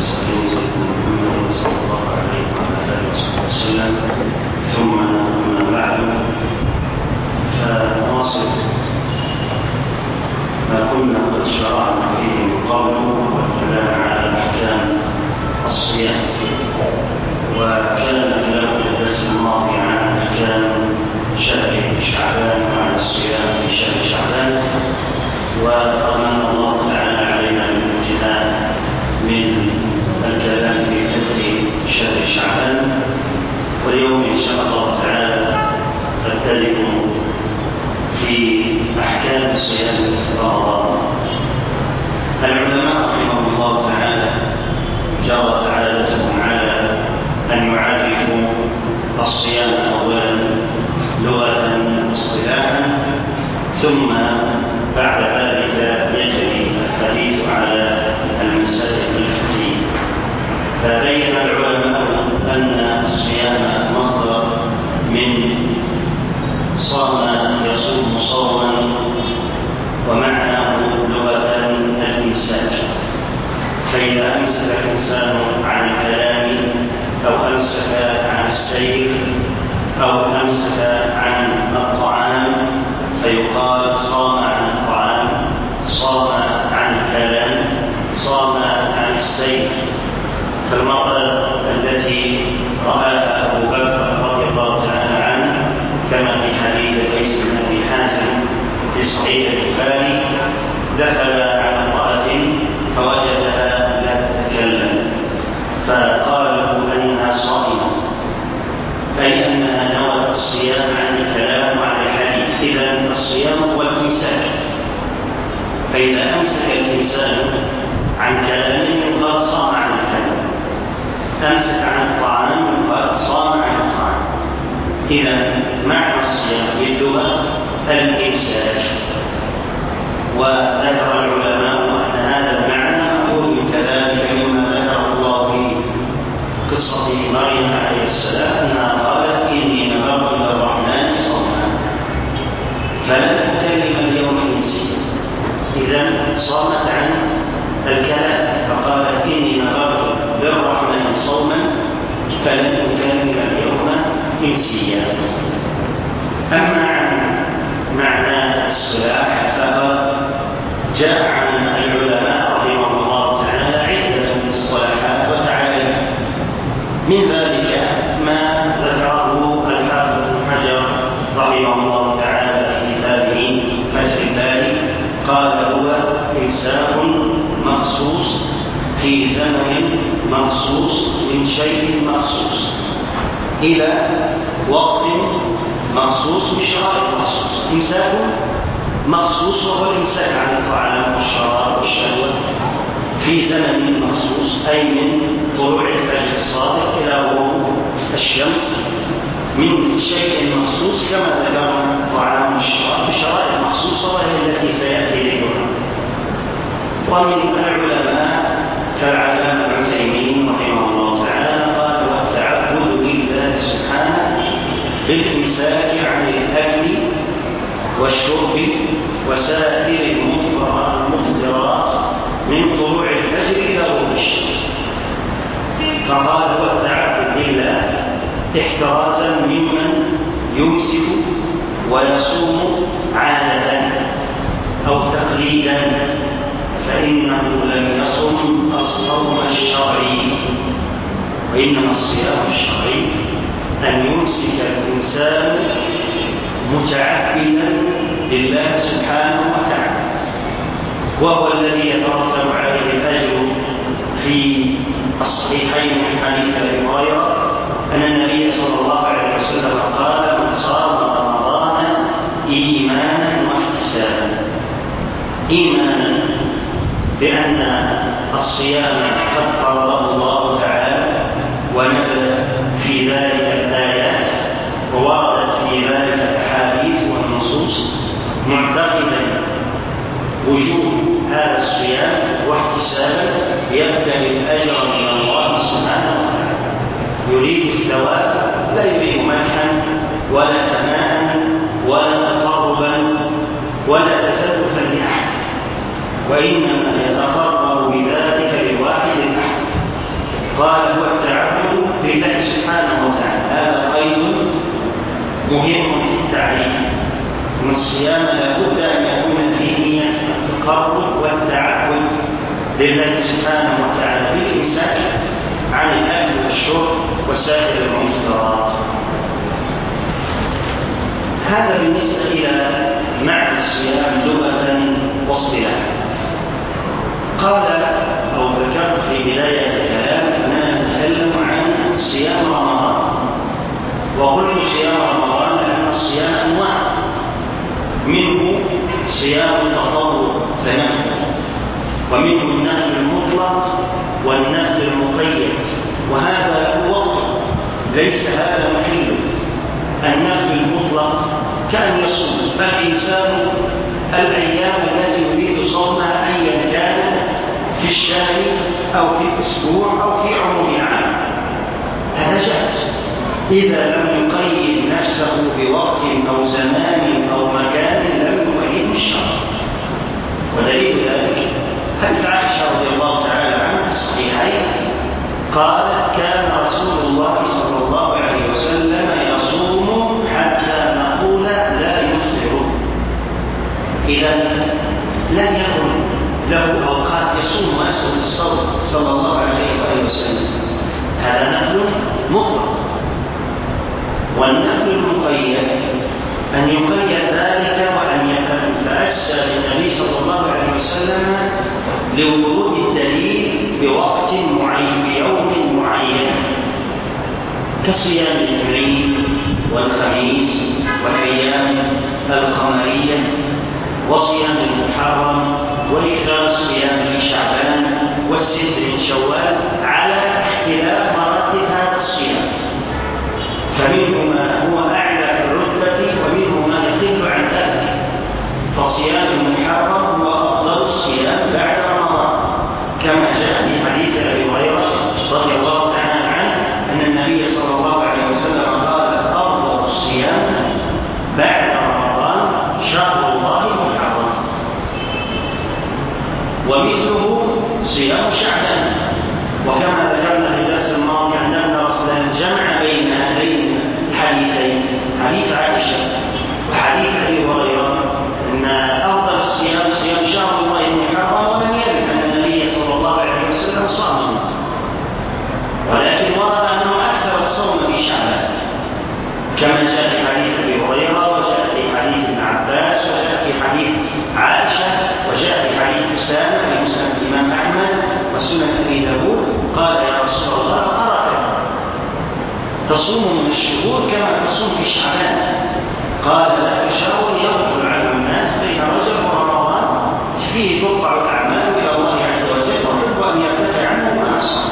المرسلين سيدنا محمد صلى الله عليه وعلى آله وصحبه وسلم. ثم أما بعد، فنواصل ما كنا قد شرعنا فيه من قبل والكلام على أحكام الصيام، وكان كلام الدرس الماضي عن أحكام شهر شعبان وعن الصيام في شهر شعبان، وأمن الله تعالى علينا بالانتهاء من الكلام في فقه شهر شعبان. واليوم إن شاء الله تعالى نبتدئ في أحكام صيام رمضان. العلماء رحمهم الله تعالى جرت عادتهم على أن يعرفوا الصيام أولا لغة واصطلاحا، ثم بعد ذلك يجري الحديث على المسائل الفقهية. فبين العلماء أن الصيام مصدر من صام يصوم صوما، ومعناه لغة الإمساك. فإذا أمسك الإنسان عن الكلام أو أمسك عن السير أو أمسك عن الطعام فيقال صام عن الطعام، صام عن الكلام، صام عن السير. فالمرأة التي رآها أبو بكر رضي الله تعالى عنه كما في حديث قيس بن أبي حازم في صحيح البخاري، دخل على امرأة فوجدها لا تتكلم فقالوا أنها صائمة، أي أنها نوت الصيام عن الكلام وعن الحديث. إذن الصيام هو الإمساك. فإذا أمسك الإنسان عن كلامه يقال صام عن الكلام، أمسك عن الطعام يقال صام عن الطعام. إذن معنى الصيام باللغة الإمساك. وذكر العلماء أن هذا المعنى مأخوذ كذلك مما ذكر الله في قصة مريم عليه السلام أنها قالت إني نذرت للرحمن صوما فلن أكلم اليوم إنسيا. إذن صامت عن الكلام فقالت إني نذرت للرحمن صوما فلن أكلم اليوم إنسيا. أما عن معنى الصلاح فقد جاء عن العلماء رحمهم الله تعالى عدة مصطلحات وتعاليم، من ذلك ما ذكره الحافظ ابن حجر رحمه الله تعالى في كتابه فتح الباري، قال هو إمساك مخصوص في زمن مخصوص من شيء مخصوص إلى وقت مخصوص بشرائط مخصوص. إمساك مخصوص وهو الإمساك عن الطعام والشراب والشهوة في زمن مخصوص، أي من طلوع الفجر الصادق إلى غروب الشمس من شيء مخصوص كما ذكرنا الطعام والشراب بشرائط مخصوصة وهي التي سيأتي ذكرها. ومن العلماء كالعلامة ابن عثيمين رحمه الله تعالى قال والتعبد لله سبحانه بالإمساك عن الأكل والشرب وسائر المفطرات من طلوع الفجر إلى غروب الشمس. فقال هو التعبد لله احترازا ممن يمسك ويصوم عادة أو تقليدا، فإنه لم يصم الصوم الشرعي، وإنما الصيام الشرعي أن يمسك الإنسان متعبدا لله سبحانه وتعالى، وهو الذي يترتب عليه الأجر في الصحيحين من حديث أبي هريرة أن النبي صلى الله عليه وسلم قال من صام رمضان إيمانا واحتسابا، إيمانا بأن الصيام قد فرضه الله تعالى ونزل في ذلك الآيات ووردت في ذلك الأحاديث والنصوص، معتقدا وجوب هذا الصيام واحتسابا يبتغي الأجر من الله سبحانه وتعالى، يريد الثواب لا يريد مدحا ولا ثناء ولا تقربا ولا تسلفا لأحد، وإنما يتقرب بذلك لواحد الأحد مهم في التعريف أن الصيام لا بد أن يكون فيه نية التقرب والتعبد لله سبحانه وتعالى بالإمساك عن الأكل والشرب وسائر المفطرات. هذا بالنسبة إلى معنى الصيام لغة واصطلاحا. قال أو ذكرت في بداية الكلام أننا نتكلم عن صيام رمضان، وقلت صيام رمضان لأن الصيام أنواع، منه صيام التطوع فنفل، ومنه النفل المطلق والنفل المقيد، وهذا له وقت ليس هذا محله. النفل المطلق كأن يصوم الإنسان الأيام التي يريد صومها أيا كان في الشهر أو في الأسبوع أو في عموم العام، هذا جائز إذا لم يقيد نفسه بوقت أو زمان أو مكان لم يقيده الشرع. ودليل ذلك حديث عائشة رضي الله تعالى عنها الصحيحين قالت كان رسول الله صلى الله عليه وسلم يصوم حتى نقول لا يفطر. إذا لم يكن له أوقات يصوم ويسأل الصوم صلى الله عليه وآله وسلم، هذا نفل مطلق. والنفل المقيد أن يقيد ذلك وأن يتأسى بالنبي صلى الله عليه وسلم لورود الدليل بوقت معين بيوم معين، كصيام الاثنين والخميس والأيام القمرية وصيام المحرم وإكثار الصيام في شعبان والست من شوال على اختلاف مراتب هذا الصيام، فمنه ما هو أعلى في الرتبة ومنه ما يقل عن ذلك. فصيام المحرم هو أفضل الصيام بعد رمضان، كما جاء في حديث أبي هريرة رضي الله تعالى عنه أن النبي صلى الله عليه وسلم قال أفضل الصيام بعد رمضان شهر الله المحرم. ومثله صيام شعبان، وكما ذكرنا في الدرس الماضي أن الرسول جمع بين هذين الحديثين، حديث عائشة وحديث أبي هريرة، أن أفضل الصيام صيام شهر الله المحرم، ولم يرد أن النبي صلى الله عليه وسلم صام، ولكن ورد أنه أكثر الصوم في شعبان، كما جاء في حديث أبي هريرة وجاء في حديث ابن عباس وجاء في حديث عائشة وجاء في حديث أسامة في مسند الإمام أحمد وسنن أبي داود. قال يا رسول الله أراك تصوم من الشهور كما تصوم في شعبان؟ قال ذاك شهر يغفل عن الناس بين رجب ورمضان فيه ترفع الأعمال إلى الله عز وجل ويحب أن يرتفع عنه ما أصاب.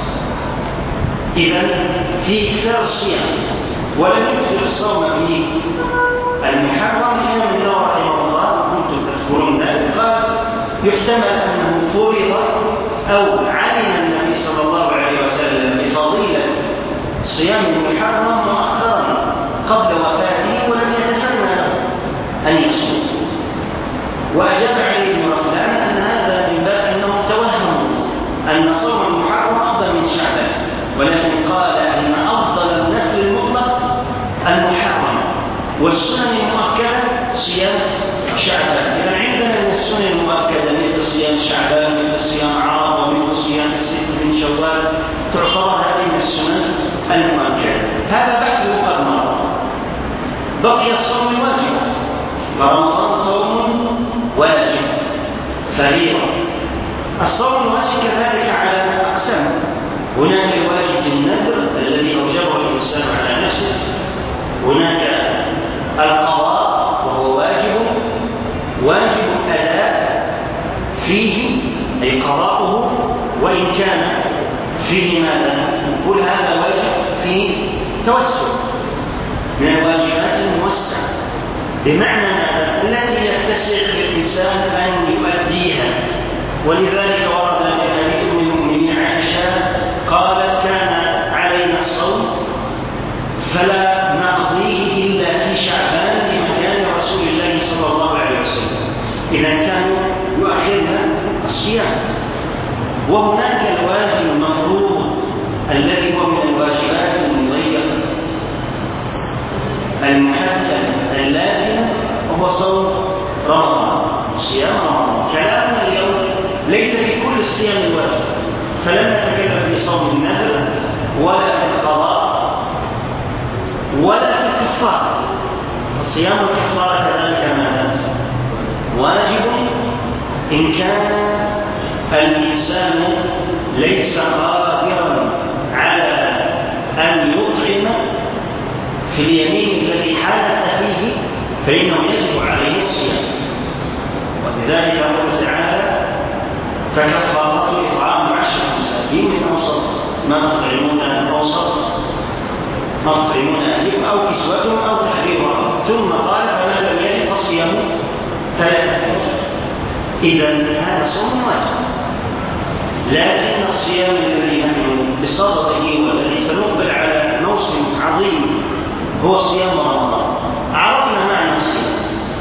إذا في إكثار الصيام ولم يكثر الصوم في المحرم، كما من الله رحمه الله كنتم تذكرون ذلك قال يحتمل أنه فرض أو علم النبي صلى الله عليه وسلم بفضيلة صيام المحرم مؤخرا قبل وفاته ولم يتسنى له أن يصوم. وأجاب علي بن رسلان أن هذا من باب أنهم توهموا أن صوم المحرم أفضل من شعبان، ولكن قال أن أفضل النفل المطلق المحرم والسنن المؤكدة صيام شعبان. إذا عندنا من السنن المؤكدة مثل صيام شعبان مثل صيام عرفة ومثل صيام الست من شوال تعتبر هذه من السنن المؤكدة. هذا بحث قد مر. بقي الصوم الواجب، فرمضان صوم واجب فريضة. الصوم الواجب كذلك على أقسام، هناك الواجب النذر الذي أوجبه الإنسان على نفسه، هناك القضاء وهو واجب الأداء فيه أي قضاؤه، وإن كان فيه ماذا؟ كل هذا واجب فيه توسل من الواجبات الموسعة، بمعنى التي يتسع للإنسان أن يؤديها. ولذلك ورد في حديث أم المؤمنين عائشة قالت كان علينا الصوم فلا نقضيه إلا في شعبان لمكان رسول الله صلى الله عليه وسلم. إذا كانوا يؤخرنا الصيام. وهناك الواجب المفروض الذي هو من الواجبات المضيقة المحتم اللازم هو صوم رمضان، صيام رمضان. كلامنا اليوم ليس في كل الصيام الواجب، فلم نتكلم في صوم النذر ولا في القضاء ولا في الكفارة. صيام الكفارة كذلك ماذا؟ واجب إن كان الإنسان ليس قادرا على أن يطعم في اليمين الذي حدث فيه، فإنه يجب عليه الصيام. ولذلك يقول تعالى: فكفارته إطعام 10 مساكين من أوسط ما تطعمون أهلكم أو كسوتهم أو تحرير رقبة. ثم قال: فمن لم يجد فصيام 3 أيام. إذن هذا صوم واجب، لكن الصيام الذي نحن بصدده والذي سنقبل على موسم عظيم هو صيام رمضان. عرفنا معنى الصيام،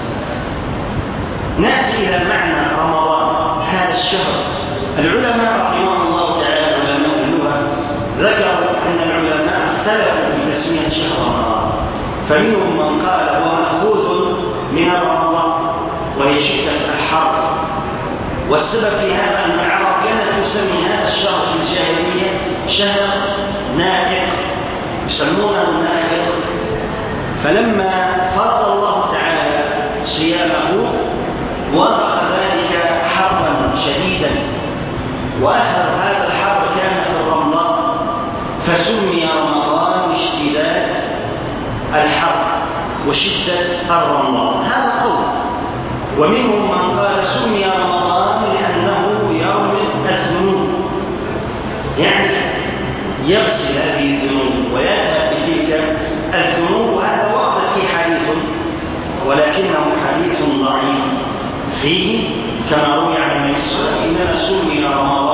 نأتي إلى معنى رمضان هذا الشهر. العلماء رحمهم الله تعالى، علماء اللغة، ذكروا أن العلماء اختلفوا في تسمية شهر رمضان، فمنهم من قال هو مأخوذ من رمضان وهي شدة الحر. والسبب في هذا أن العرب كانت تسمي هذا الشهر في الجاهلية شهر نائق، يسمونه نائق. فلما فرض الله تعالى صيامه وافق ذلك حرا شديدا، وأثر هذا الحر كان في الرمضان، فسمي رمضان اشتداد الحر وشدة الرمضان. هذا قول. ومنهم من قال سمي رمضان لأنه يوم الذنوب، يعني يغسل هذه الذنوب ويذهب بتلك الذنوب. وهذا ورد فيه حديث ولكنه حديث ضعيف فيه كما روي عن النبي صلى الله عليه وسلم: إنما سمي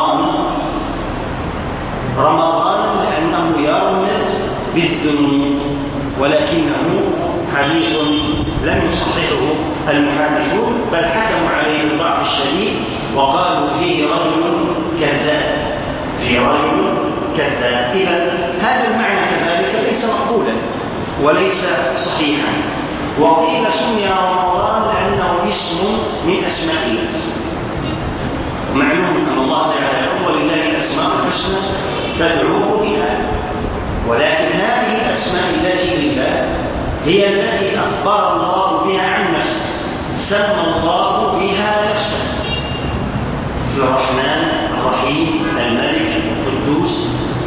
رمضان لأنه يرمز بالذنوب، ولكنه حديث لم يصححه المحدثون، بل حكموا عليه بالضعف الشديد وقالوا فيه رجل كذاب. إذا هذا المعنى كذلك ليس مقبولا وليس صحيحا. وقيل سمي رمضان لأنه اسم من أسماء الله، ومعلوم أن الله تعالى يقول: ولله الأسماء الحسنى فادعوه بها. ولكن هذه الأسماء التي لله هي التي أخبر الله بها عن نفسه، سمى الله بها نفسه: الرحمن الرحيم الملك القدوس.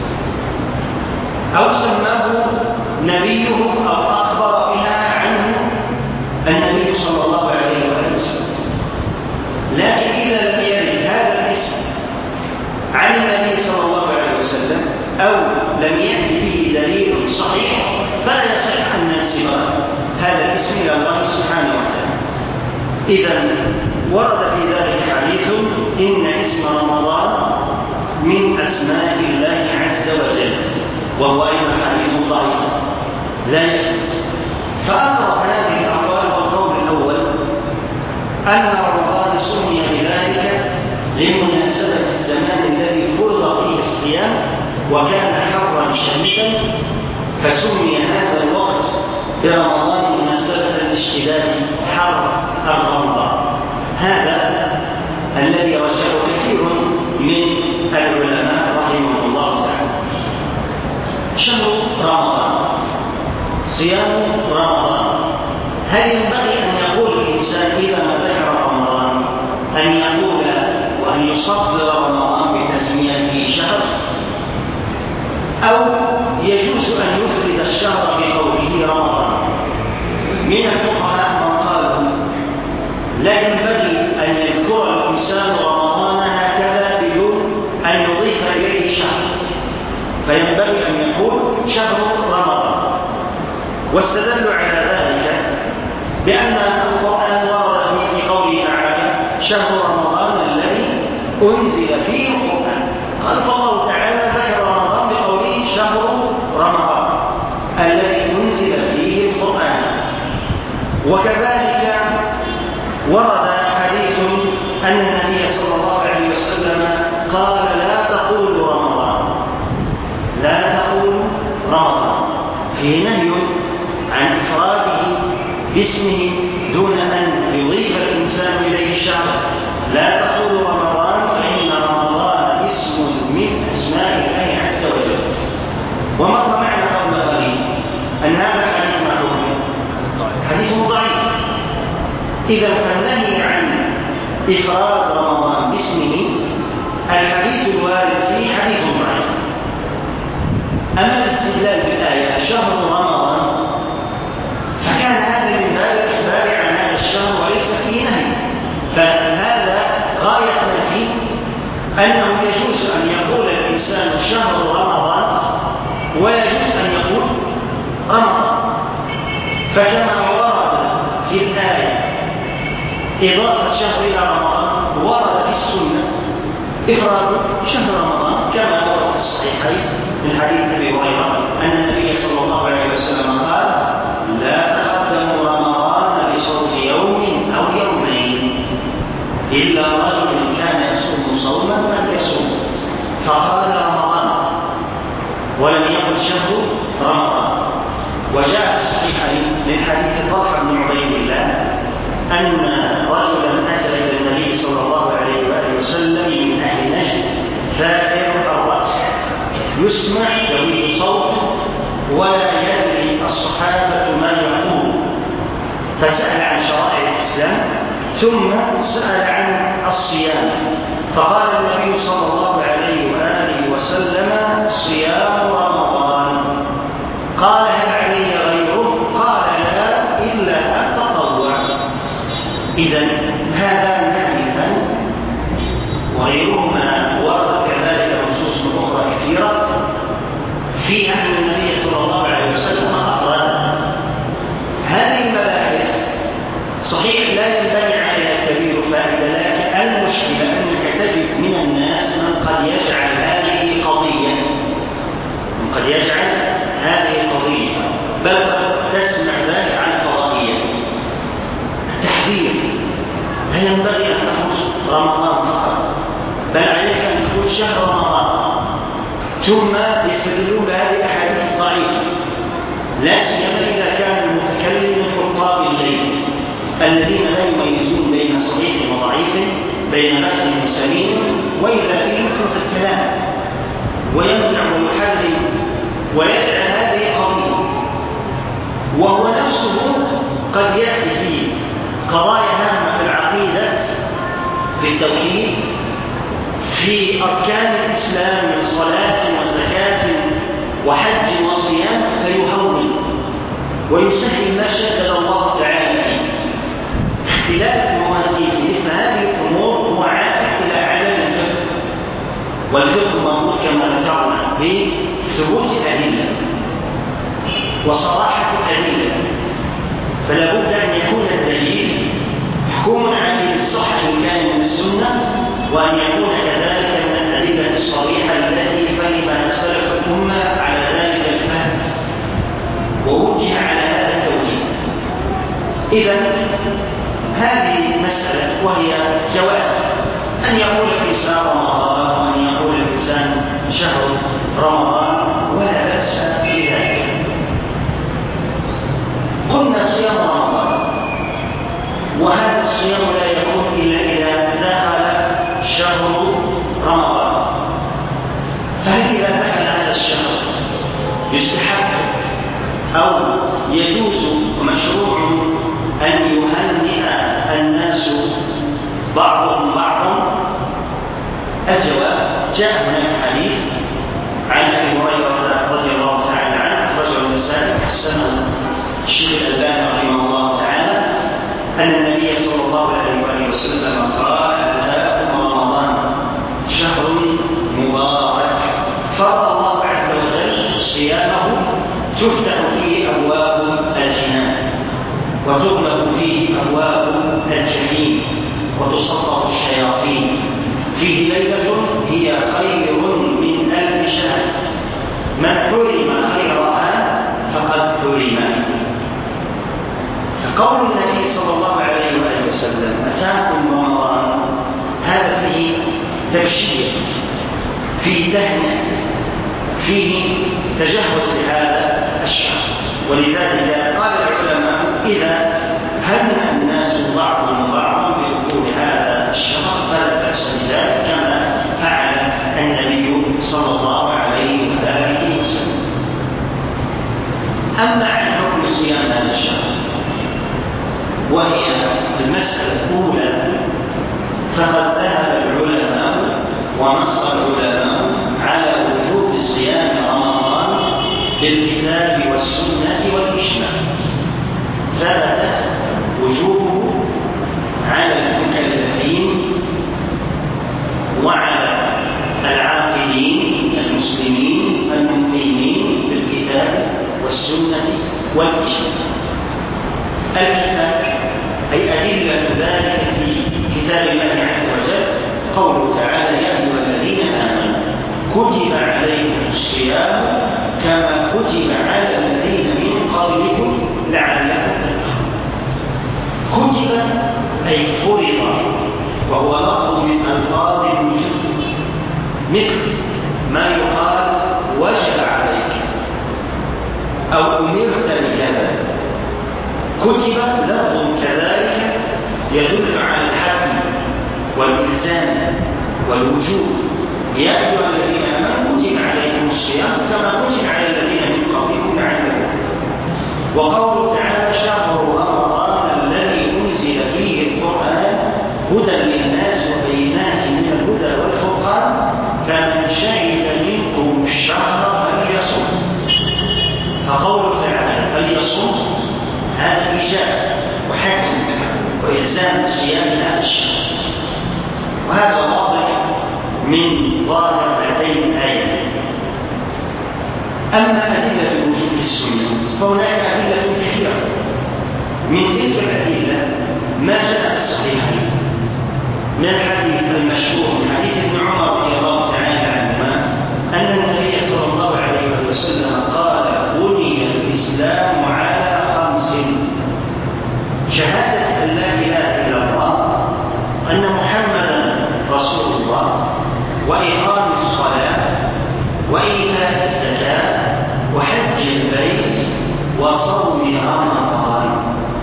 أو سماه نبيه أو أخبر بها عنه النبي صلى الله عليه وآله وسلم. لكن إذا لم يرد هذا الاسم عن النبي صلى الله عليه وسلم أو لم يأتي به دليل صحيح، فلا يصح أن ننسب هذا الاسم إلى الله سبحانه وتعالى. إذا ورد في ذلك حديث: إن اسم رمضان من أسماء الله عز وجل، وهو أيضا حديث ضعيف لا يثبت. فأقرب هذه الأقوال والقول الأول أن رمضان سمي بذلك لمناسبة الزمان الذي فرض فيه الصيام وكان حرا شديدا، فسمي هذا الوقت برمضان مناسبة لاشتداد حر الرمضان. هذا الذي رجحه كثير من العلماء رحمه الله تعالى. شهر رمضان، صيام رمضان، هل ينبغي أن يقول الإنسان إذا ما ذكر رمضان أن يقول وأن يصدر رمضان بتسميته شهر، أو يجوز أن يفرد الشهر بقوله رمضان؟ من الفقهاء من قالوا لا ينبغي أن يذكر الإنسان رمضان هكذا بدون أن يضيف إليه شهر، فينبغي أن يقول شهر رمضان. واستدلوا على ذلك بأن القرآن ورد في قوله تعالى: شهر رمضان الذي أنزل فيه القرآن. قال فالله تعالى ذكر رمضان بقوله شهر رمضان الذي أنزل فيه القرآن. وكذلك ورد حديث أن النبي صلى الله عليه وسلم قال: لا تقولوا رمضان، لا تقولوا رمضان، فيه نهي عن إذا فالنهي عن إفراد رمضان باسمه الحديث الوارد فيه حديث ضعيف. أما الاستدلال بالآية شهر رمضان فكان هذا من باب الإخبار عن هذا الشهر وليس فيه نهي، فهذا غاية ما فيه أنه يجوز أن يقول الإنسان شهر رمضان ويجوز أن يقول رمضان. فكما ورد في الآية إضافة شهر إلى رمضان ورد في السنة إفراد شهر رمضان كما ورد في الصحيحين من حديث أبي هريرة أن النبي صلى الله عليه وسلم قال: لا تقدموا رمضان بصوم يوم أو يومين إلا رجل كان يصوم صوما فليصوم، فقال رمضان ولم يقل شهر رمضان. وجاء في الصحيحين من حديث طلحة بن عبيد الله أن رجلا أتى إلى النبي صلى الله عليه وآله وسلم من أهل نجد ثائر الرأس يسمع يويل صوت ولا يدري الصحابة ما يقول، فسأل عن شرائع الإسلام ثم سأل عن الصيام، فقال النبي صلى الله عليه وآله وسلم: صيام رمضان. قال: هل علي غيره؟ قال: لا إلا أن تطوع. إذن هذا حديثان وغيرهما ورد كذلك نصوص أخرى كثيرة في أن النبي صلى الله عليه وسلم أفراد هذه المباحث. صحيح لا ينبني عليها كبير فائدة، لكن المشكلة أنك تجد من الناس من قد يجعل هذه قضية، بل قد تسمع ذلك عن فضائية التحذير. لا ينبغي أن تقول رمضان فقط، بل عليك أن تقول شهر رمضان. ثم يستدلون بهذه الأحاديث ضعيفة، لا سيما إذا كان المتكلم من خطاب الليل الذين لا يميزون بين صحيح وضعيف، بين مثل وسليم، وإذا فيه كثرة الكلام ويمنع ويحرم ويجعل هذه قضية، وهو نفسه قد يأتي فيه قضايا هامة في العقيدة، في التوحيد، في أركان الإسلام من صلاة وزكاة وحج وصيام، فيهون ويسهل ما شدد الله تعالى فيه. اختلاف الموازين في مثل هذه الأمور هو عائد إلى عدم الفقه، والفقه مربوط كما ذكرنا بثبوت الأدلة وصراحة الأدلة، فلا بد أن يكون الدليل محكوم عليه بالصحة إن كان من السنة، وأن يكون كذلك من الأدلة الصريحة التي فهمها سلف الأمة على ذلك الفهم ووجه على هذا التوجيه. إذن هذه مسألة، وهي جواز أن يقول الإنسان رمضان وأن يقول الإنسان شهر رمضان، ولا بأس بذلك. قلنا صيام رمضان، وهذا الصيام لا يكون إلا إذا دخل شهر رمضان. فهل إذا دخل هذا الشهر يستحب أو يجوز ومشروع أن يهنئ الناس بعضهم بعضا؟ الجواب: جاء هناك حديث عن أبي هريرة رضي الله تعالى عنه أخرجه النسائي حسنه الشيخ الألباني رحمه الله تعالى أن النبي صلى الله عليه وسلم قال: أتاكم رمضان شهر مبارك فرض الله عز وجل صيامه، تفتح فيه أبواب الجنان وتغلق فيه أبواب الجحيم وتسلط الشياطين، فيه ليلة هي خير من 1000 شهر، من حرم خيرها فقد حرم. فقول النبي صلى الله عليه وآله وسلم: أتاكم رمضان، هذا فيه تبشير، فيه تهنئة، فيه تجهز لهذا الشهر. ولذلك قال العلماء: إذا هنأ الناس بعضهم بعضا بدخول هذا الشهر فلا بأس بذلك، كما فعل النبي صلى الله عليه وآله وسلم. أما عن حكم صيام هذا الشهر، وهي المسألة بالكتاب والسنة والإجماع ثبت وجوبه على المكلفين وعلى العاقلين المسلمين المقيمين بالكتاب والسنة والإجماع. الكتاب أي أدلة ذلك في كتاب الله عز وجل قوله تعالى: يا أيها الذين آمنوا كتب عليكم الصيام كما كتب على الذين من قبلكم لعلكم تتقون. كتب أي فرض، وهو لفظ من ألفاظ الوجوب، مثل ما يقال وجب عليك أو أمرت بكذا. كتب لفظ كذلك يدل على الحتم والإلزام والوجوب. يا أيها الذين آمنوا كتب عليكم الصيام كما كتب على الذين من قبلكم لعلكم تتقون. وقوله تعالى: شهر رمضان الذي أنزل فيه القرآن هدى للناس وبينات من الهدى والفرقان فمن شهد منكم الشهر فليصم. فقوله تعالى فليصم هذا إيجاب وحكم وإلزام صيام هذا الشهر، وهذا واضح من ظاهر هاتين الآيتين. أما أدلة الوجوب في السنة فهناك أدلة كثيرة. من تلك الأدلة ما جاء في الصحيحين من الحديث المشهور من حديث ابن عمر رضي الله تعالى عنهما أن النبي صلى الله عليه وسلم قال: بني الإسلام على 5: شهادة أن لا إله إلا الله وأن محمدا رسول الله وإقام الصلاة وإيتاء الزكاة وحج البيت وصوم رمضان.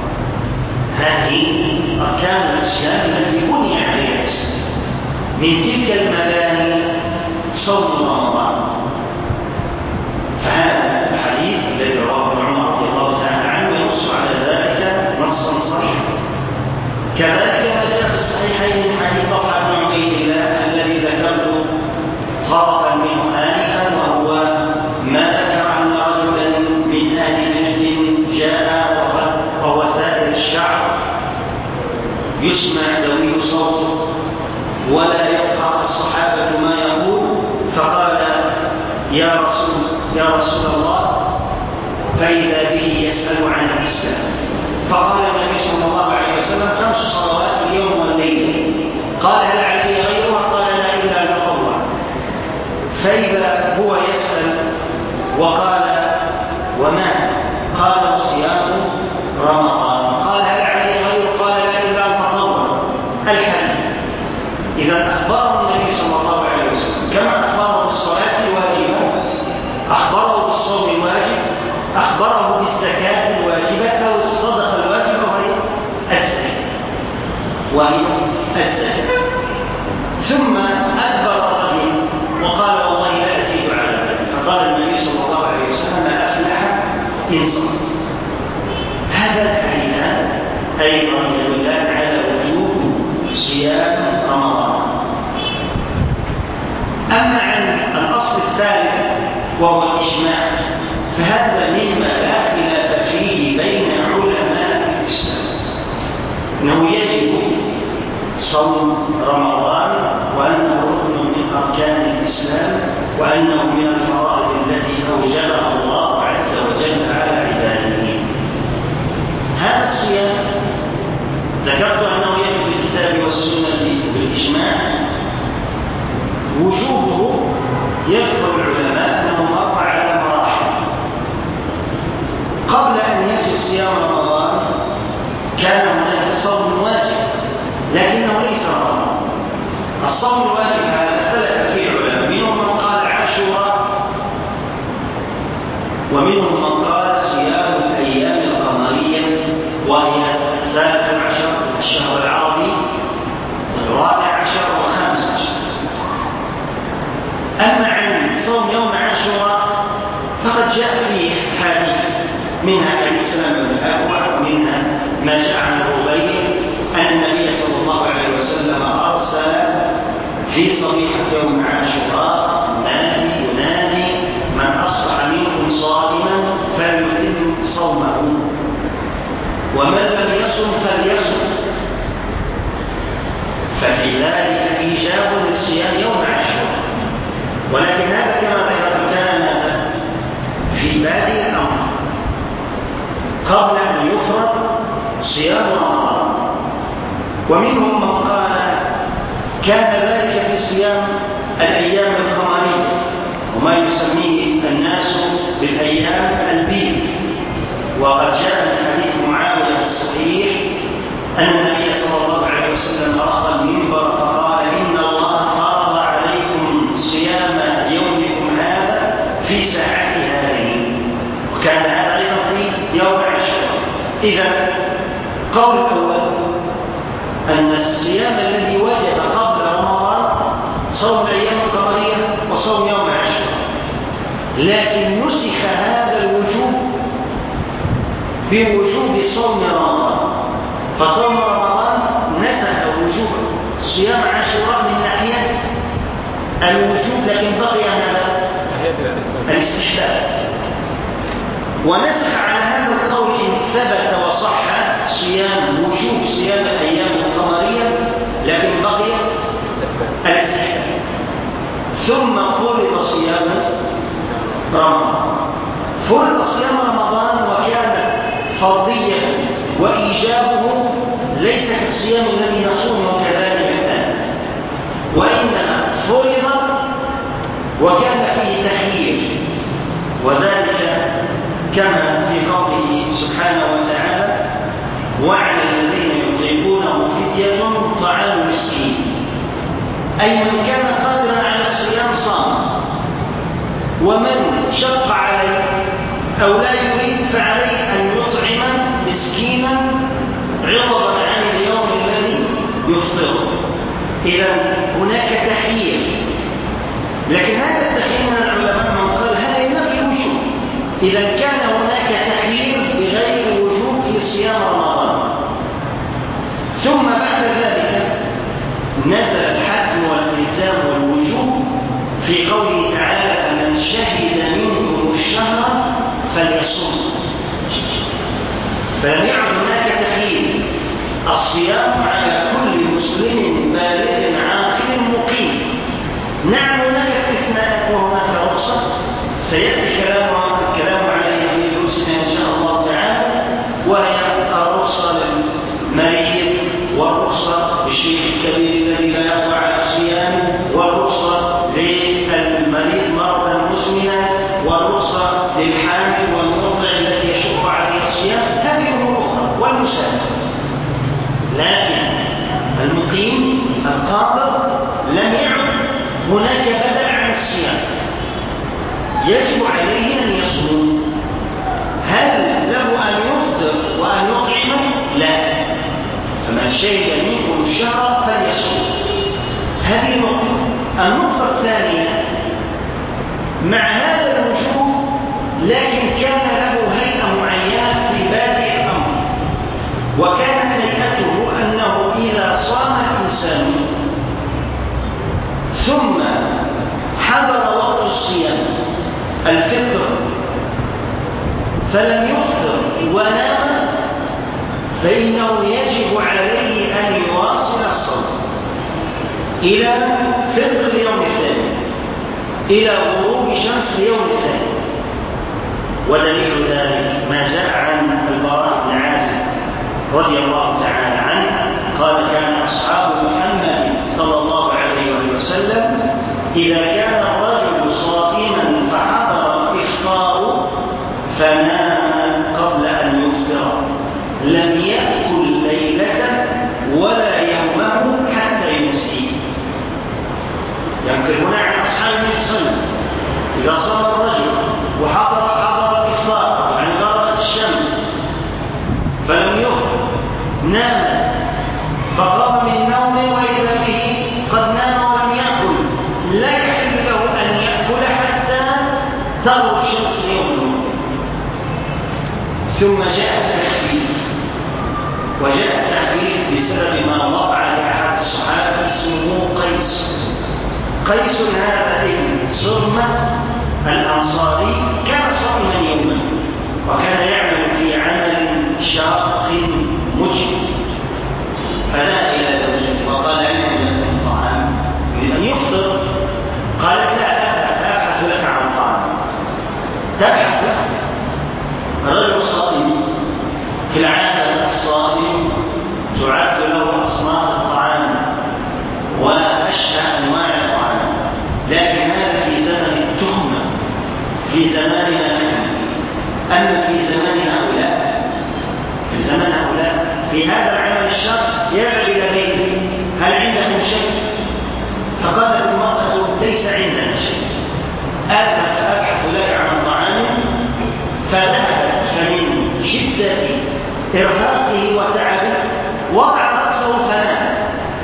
هذه أركان الإسلام التي بني عليها الإسلام. من تلك المباني صوم رمضان. فهذا الحديث الذي رواه ابن عمر رضي الله تعالى عنه ينص على ذلك نصا صريحا. كذلك ما جاء في الصحيحين من حديث طلحة بن عبيد الله الذي ذكرت طرفا منه آنفا، وهو ما ذكر أن رجلا من أهل نجد جاء وهو ثائر الشعر يسمع دوي صوته ولا يفقه الصحابة ما يقول، فقال: يا رسول الله، فإذا به يسأل عن الإسلام. فقال النبي صلى الله عليه وسلم: 5 صلوات اليوم والليل. قال: هل علي غيرها؟ قال: لا إلا التطوع. فإذا هو يسأل وقال: وما؟ قال: صيام رمضان. قال: هل علي غيره؟ قال: لا إلا التطوع. الحديث إذا أخبره النبي صلى الله عليه وسلم كما أخبره بالصلاة الواجبة، أخبره بالصوم الواجب، أخبره بالزكاة الواجبة أو الصدقة الواجبة وهي الزكاة. ثم أدبر الرجل وقال: والله لا أزيد على ذلك. فقال النبي صلى الله عليه وسلم: أفلح إن صدق. هذا الحديثان أيضا يدلان على وجوب صيام رمضان. أما عن الأصل الثالث وهو الإجماع فهذا مما لا خلاف فيه بين علماء الإسلام، أنه يجب صوم رمضان وأنه ركن من أركان الإسلام وأنه من الفرائض التي أوجبها الله عز وجل على عباده. هذا الصيام ذكرت أنه يجب بالكتاب والسنة بالإجماع. وجوبه يذكر العلماء أنه مر على مراحل. قبل أن يجب صيام رمضان كان هناك صوم واجب لكنه ليس رمضان. الصوم الواجب هذا اختلف فيه العلماء، منهم من قال عاشوراء ومنهم من قال صيام الأيام القمرية وهي 13 الشهر العربي 14 و15. أما عن صوم يوم عاشوراء فقد جاء فيه حديث، منها حديث سلمة بن الأكوع، ومنها ما جاء عن أبي أن النبي صلى الله عليه وسلم أرسل في صبيحة يوم عاشوراء ينادي: من أصبح منكم صائما صيام رمضان. ومنهم من قال كان ذلك في صيام الأيام القمرية وما يسميه الناس بالأيام البيض. وقد جاء من حديث معاوية الصحيح أن النبي صلى الله عليه وسلم رأى المنبر فقال إن الله فرض عليكم صيام يومكم هذا في ساعة هذه، وكان هذا أيضا في يوم عاشوراء. إذا قول الأول أن الصيام الذي وجب قبل رمضان صوم الأيام القمرية وصوم يوم عاشوراء، لكن نسخ هذا الوجوب بوجوب صوم رمضان، فصوم رمضان نسخ وجوب صيام عاشوراء من ناحية الوجوب، لكن بقي ماذا؟ الاستحباب. ونسخ على هذا القول إن ثبت وصح وجوب صيام الأيام القمرية، لكن بقي الاستحباب. ثم فرض صيام رمضان. فرض صيام رمضان وكان فرضيا وإيجابه ليس كالصيام الذي نصومه كذلك الآن، وإنما فرض وكان فيه تخيير، وذلك كما في قوله سبحانه وتعالى وعلى الذين يطيقونه فدية طعام مسكين، أي من كان قادرا على الصيام صام، ومن شق عليه أو لا يريد فعليه أن يطعم مسكينا عوضا عن اليوم الذي يفطره. إذا هناك تخيير، لكن هذا التخيير من العلماء من قال هذا ينافي الوجوب. إذا كان هناك تخيير بغير وجوب في صيام رمضان، ثم بعد ذلك نزل الحتم والالزام والوجوب في قوله تعالى فمن شهد منكم الشهر فليصوم. فلم يعد هناك تخيير، الصيام على كل مسلم بالغ عاقل مقيم. نعم هناك استثناء وهناك رخصة سيأتي الكلام عليها في دروسنا إن شاء الله تعالى، وهي الرخصة للمريض، والرخصة للشيخ الكبير الذي لا يقوى على الصيام، والرخصة للمريض مرضا مسلما، والرخصة للحامل والمرضع الذي يشق عليه الصيام. هذه أمور أخرى والمسافر. لكن المقيم القادر لم يعد هناك بدل عن الصيام، يجب عليه أن يصوم. هل له أن يفطر وأن يطعم؟ لا. فمن شهد منكم الشهر فليصوم. هذه النقطة الثانية، مع هذا الوجوب لكن كان له هيئة معينة في بادئ الأمر، وكانت هيئته أنه إذا صام الإنسان ثم حضر وقت الصيام الفطر فلم يفطر ونام، فإنه يجب عليه أن يواصل الصوم إلى فطر اليوم الثاني، إلى غروب شمس اليوم الثاني. ودليل ذلك ما جاء عن البراء بن عازب رضي الله تعالى عنه قال كان أصحاب محمد صلى الله عليه وسلم إذا كان الرجل صائما فحضر الإفطار فنام قبل أن يفطر لم يأكل ليلة ولا يومه حتى يمسي. يمكن هنا عن أصحاب النبي صلى الله عليه وسلم إذا صام الرجل وحضر الإفطار عن غربة الشمس فلم يفطر، نام فقام من نومه وإذا به قد نام ولم يأكل، لا يحل له أن يأكل حتى تغرب شمس اليوم. ثم جاء التخفيف، وجاء التخفيف بسبب ما وقع لأحد الصحابة اسمه قيس هذا ابن صرمة الأنصاري كان صائما يوما، وكان يعمل في عمل شاق مجهد، فذهب إلى زوجته وقال أنا من الطعام يريد أن يفطر. قالت لا أبحث لك عن طعام. تبحث له. الرجل الصائم في العادة الصائم في هذا العمل الشاق يذهب إلى بيته هل عندكم شيء؟ فقالت المرأة ليس عندنا شيء. أذهب فأبحث لك عن طعام. فذهبت فمن شدة إرهاقه وتعبه وضع رأسه فنام.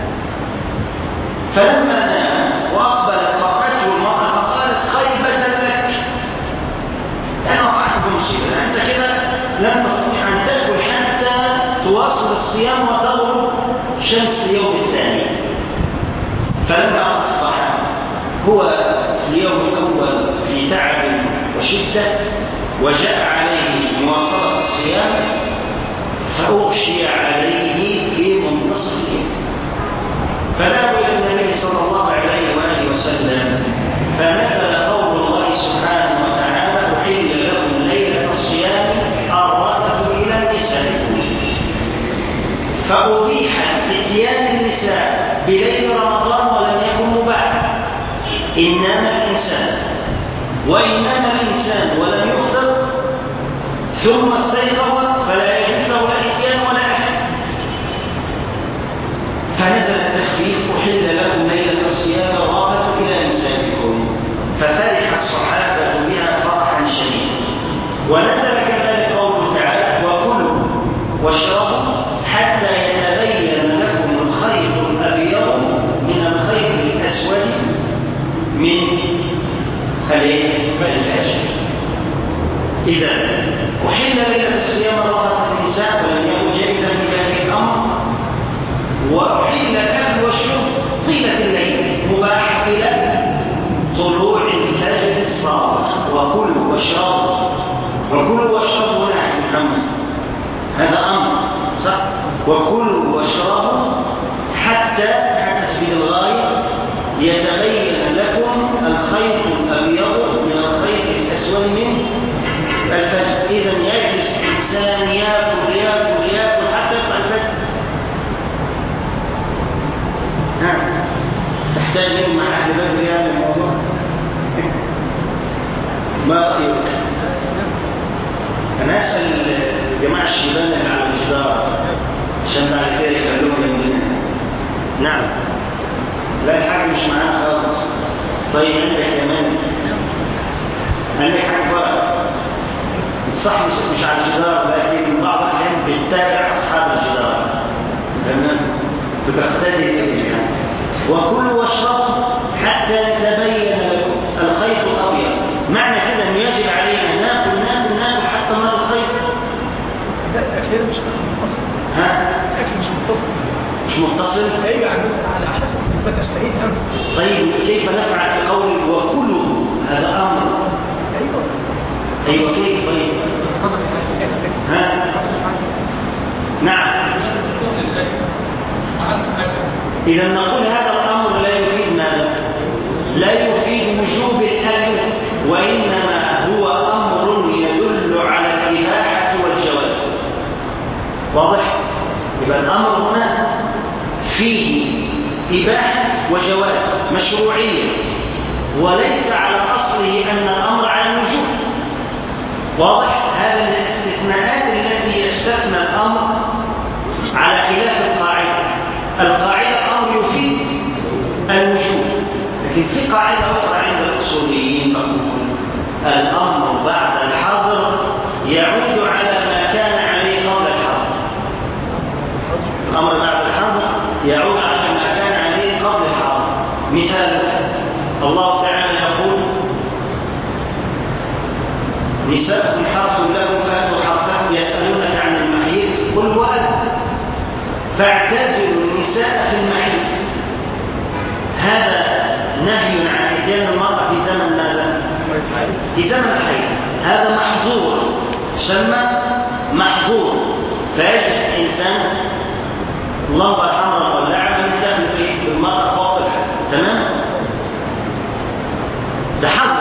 فلما نام وأقبلت صرخته المرأة فقالت خيبة لك، أنا وقعت بمصيبة، أنت كده لن تستطيع أن تأكل حتى تواصل الصيام وتغرب شمس اليوم الثاني. فلما أصبح هو في اليوم الأول في تعب وشدة وجاء عليه مواصلة الصيام فأغشي عليه في منتصف الليل. فذهبوا إلى النبي صلى الله عليه وآله وسلم فنزل قول الله سبحانه وتعالى أحل لكم ليلة الصيام الرفث إلى النساء. فأبيح إتيان النساء بليل رمضان ولم يكن مباحا. إن نام الإنسان وإن نام الإنسان ولم يفطر ثم استيقظ فلا يجوز له لا إتيان ولا أحد. فنزل التخفيف أحل لكم ليلة الصيام الرفث إلى نسائكم. ففرح الصحابة بها فرحا شديدا. ونزل كذلك قوله تعالى وكلوا واشربوا حتى يتبين لكم الخيط الأبيض من الخيط الأسود من الفجر. إذا أحل ليلة الصيام الرفث للنساء ولم يكن جائزا في ذلك الأمر، وأحل الأكل والشرب طيلة الليل مباح إلى طلوع الفجر الصادق. وكلوا واشربوا، وكلوا واشربوا نحن محمد هذا أمر صح. وكلوا واشربوا حتى في الغاية يتبين لكم الخيط الأبيض من الخيط الأسود من الفجر. إذا يجلس الإنسان يأكل يأكل يأكل حتى يطلع الفجر. تحتاج مع أهل بدر هذا الموضوع. ما رأيك؟ أنا أسأل جماعة الشباب اللي على الجدار عشان بعد كده يخلوهم يمنا. نعم لا الحاج مش معاه خالص. طيب عندك كمان عندك حاجة بقى صح مش على الجدار لكن بعض الأحيان بتتابع أصحاب الجدار تمام بتقتدي بهم يعني. وكلوا واشربوا حتى يتبين لكم الخيط الأبيض. معنى كده إنه يجب علينا ناكل حتى نرى الخيط. لا الأكل مش متصل. الأكل مش متصل. مش متصل؟ أيوة يعني على حسب ما تشتهيه أنت. طيب كيف نفعل في الأول وكلوا؟ هذا أمر. أيوة كيف طيب؟ نعم. إذا نقول هذا الأمر لا يفيد ماذا؟ لا يفيد وجوب الأكل، وإنما هو أمر يدل على الإباحة والجواز. واضح؟ يبقى الأمر هنا فيه إباحة وجواز مشروعية، وليس على أصله أن الأمر على الوجوب. واضح؟ هذا من الاستثناءات التي يستثنى الأمر على خلاف القاعدة. القاعدة الأمر يفيد الوجوب، لكن في قاعدة أخرى عند الأصوليين تقول الأمر بعد الحظر يعود على ما كان عليه قبل الحظر. الأمر بعد الحظر يعود على ما كان عليه قبل الحظر. مثال الله تعالى يقول نساء حرث لكم فأتوا حرثكم يسألونك عن المحيض قل هو أذى فاعتزلوا النساء في المحيض. هذا نهي عن إتيان المرأة في زمن ماذا؟ في زمن الحيض. هذا محظور يسمى محظور. فيجلس الإنسان اللمبة الحمراء واللعبة يستخدم في المرأة فوق الحيض. تمام؟ ده حظر.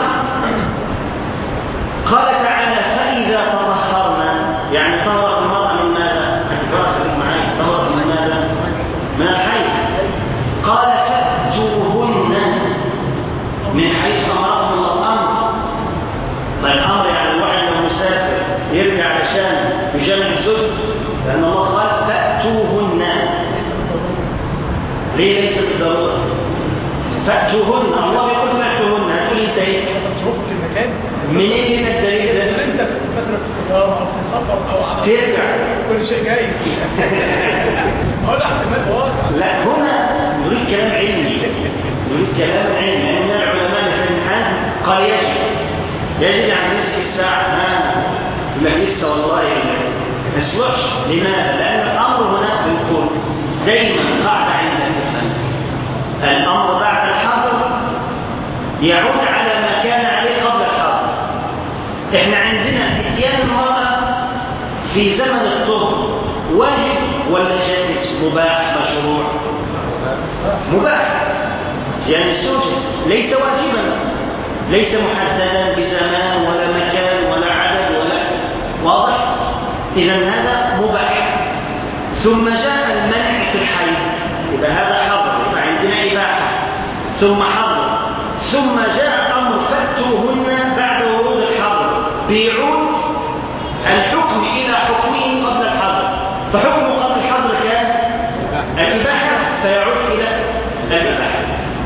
قال تعالى فإذا تطهرنا يعني طهرت المرأة من ماذا؟ أنت معي طهرت من ماذا؟ من الحيض. قال فأتوهن من حيث أمركم الأمر. طيب أمر يعني الواحد لو مسافر يرجع عشان يجمع الزوج، لأن الله قال فأتوهن ليه ليست ضرورة؟ فأتوهن، الله يقول فأتوهن، هتقول انت ايه؟ تروحوا في المكان منين هنا الدليل ده؟ انت مثلا في الطياره او في سفر او على ترجع كل شيء جاي هو ده احتمال واقع. لا، هنا نريد كلام علمي، نريد كلام علمي، لأن العلماء في الامتحان قال يجب أن نمسك الساعة ما لسه والله ما يسوعش. لماذا؟ لأن الأمر هنا بالقول دايما قاعدة عند الفهم، الأمر بعد الحظر يعود على ما كان عليه قبل الحظر. احنا عندنا اتيان المرأة في زمن الطهر واجب ولا جائز؟ مباح مشروع؟ مباح. اتيان الزوجة ليس واجبا، ليس محددا بزمان ولا مكان ولا عدد ولا واضح. إذا هذا مباح. ثم جاء المنع في الحيض، يبقى هذا حظر، يبقى عندنا إباحة ثم حظر، ثم جاء أمر فأتوهن بعد ورود الحظر، بيعود الحكم إلى حكمه قبل الحظر، فحكمه قبل الحظر كان الإباحة فيعود إلى الإباحة.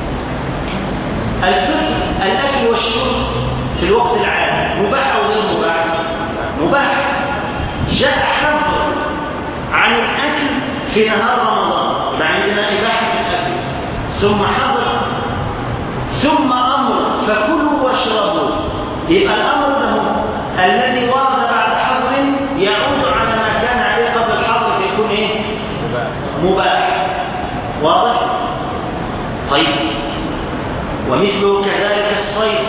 الفطر الأكل والشرب في الوقت العادي مباح أو غير مباح؟ مباح. جاء حظر عن الأكل في نهار رمضان، يبقى عندنا إباحة الأكل، ثم حظر، ثم أمر فكلوا واشربوا، يبقى الأمر له الذي ورد بعد حظر يعود على ما كان عليه قبل الحظر فيكون إيه؟ مباح. واضح؟ طيب، ومثله كذلك الصيد.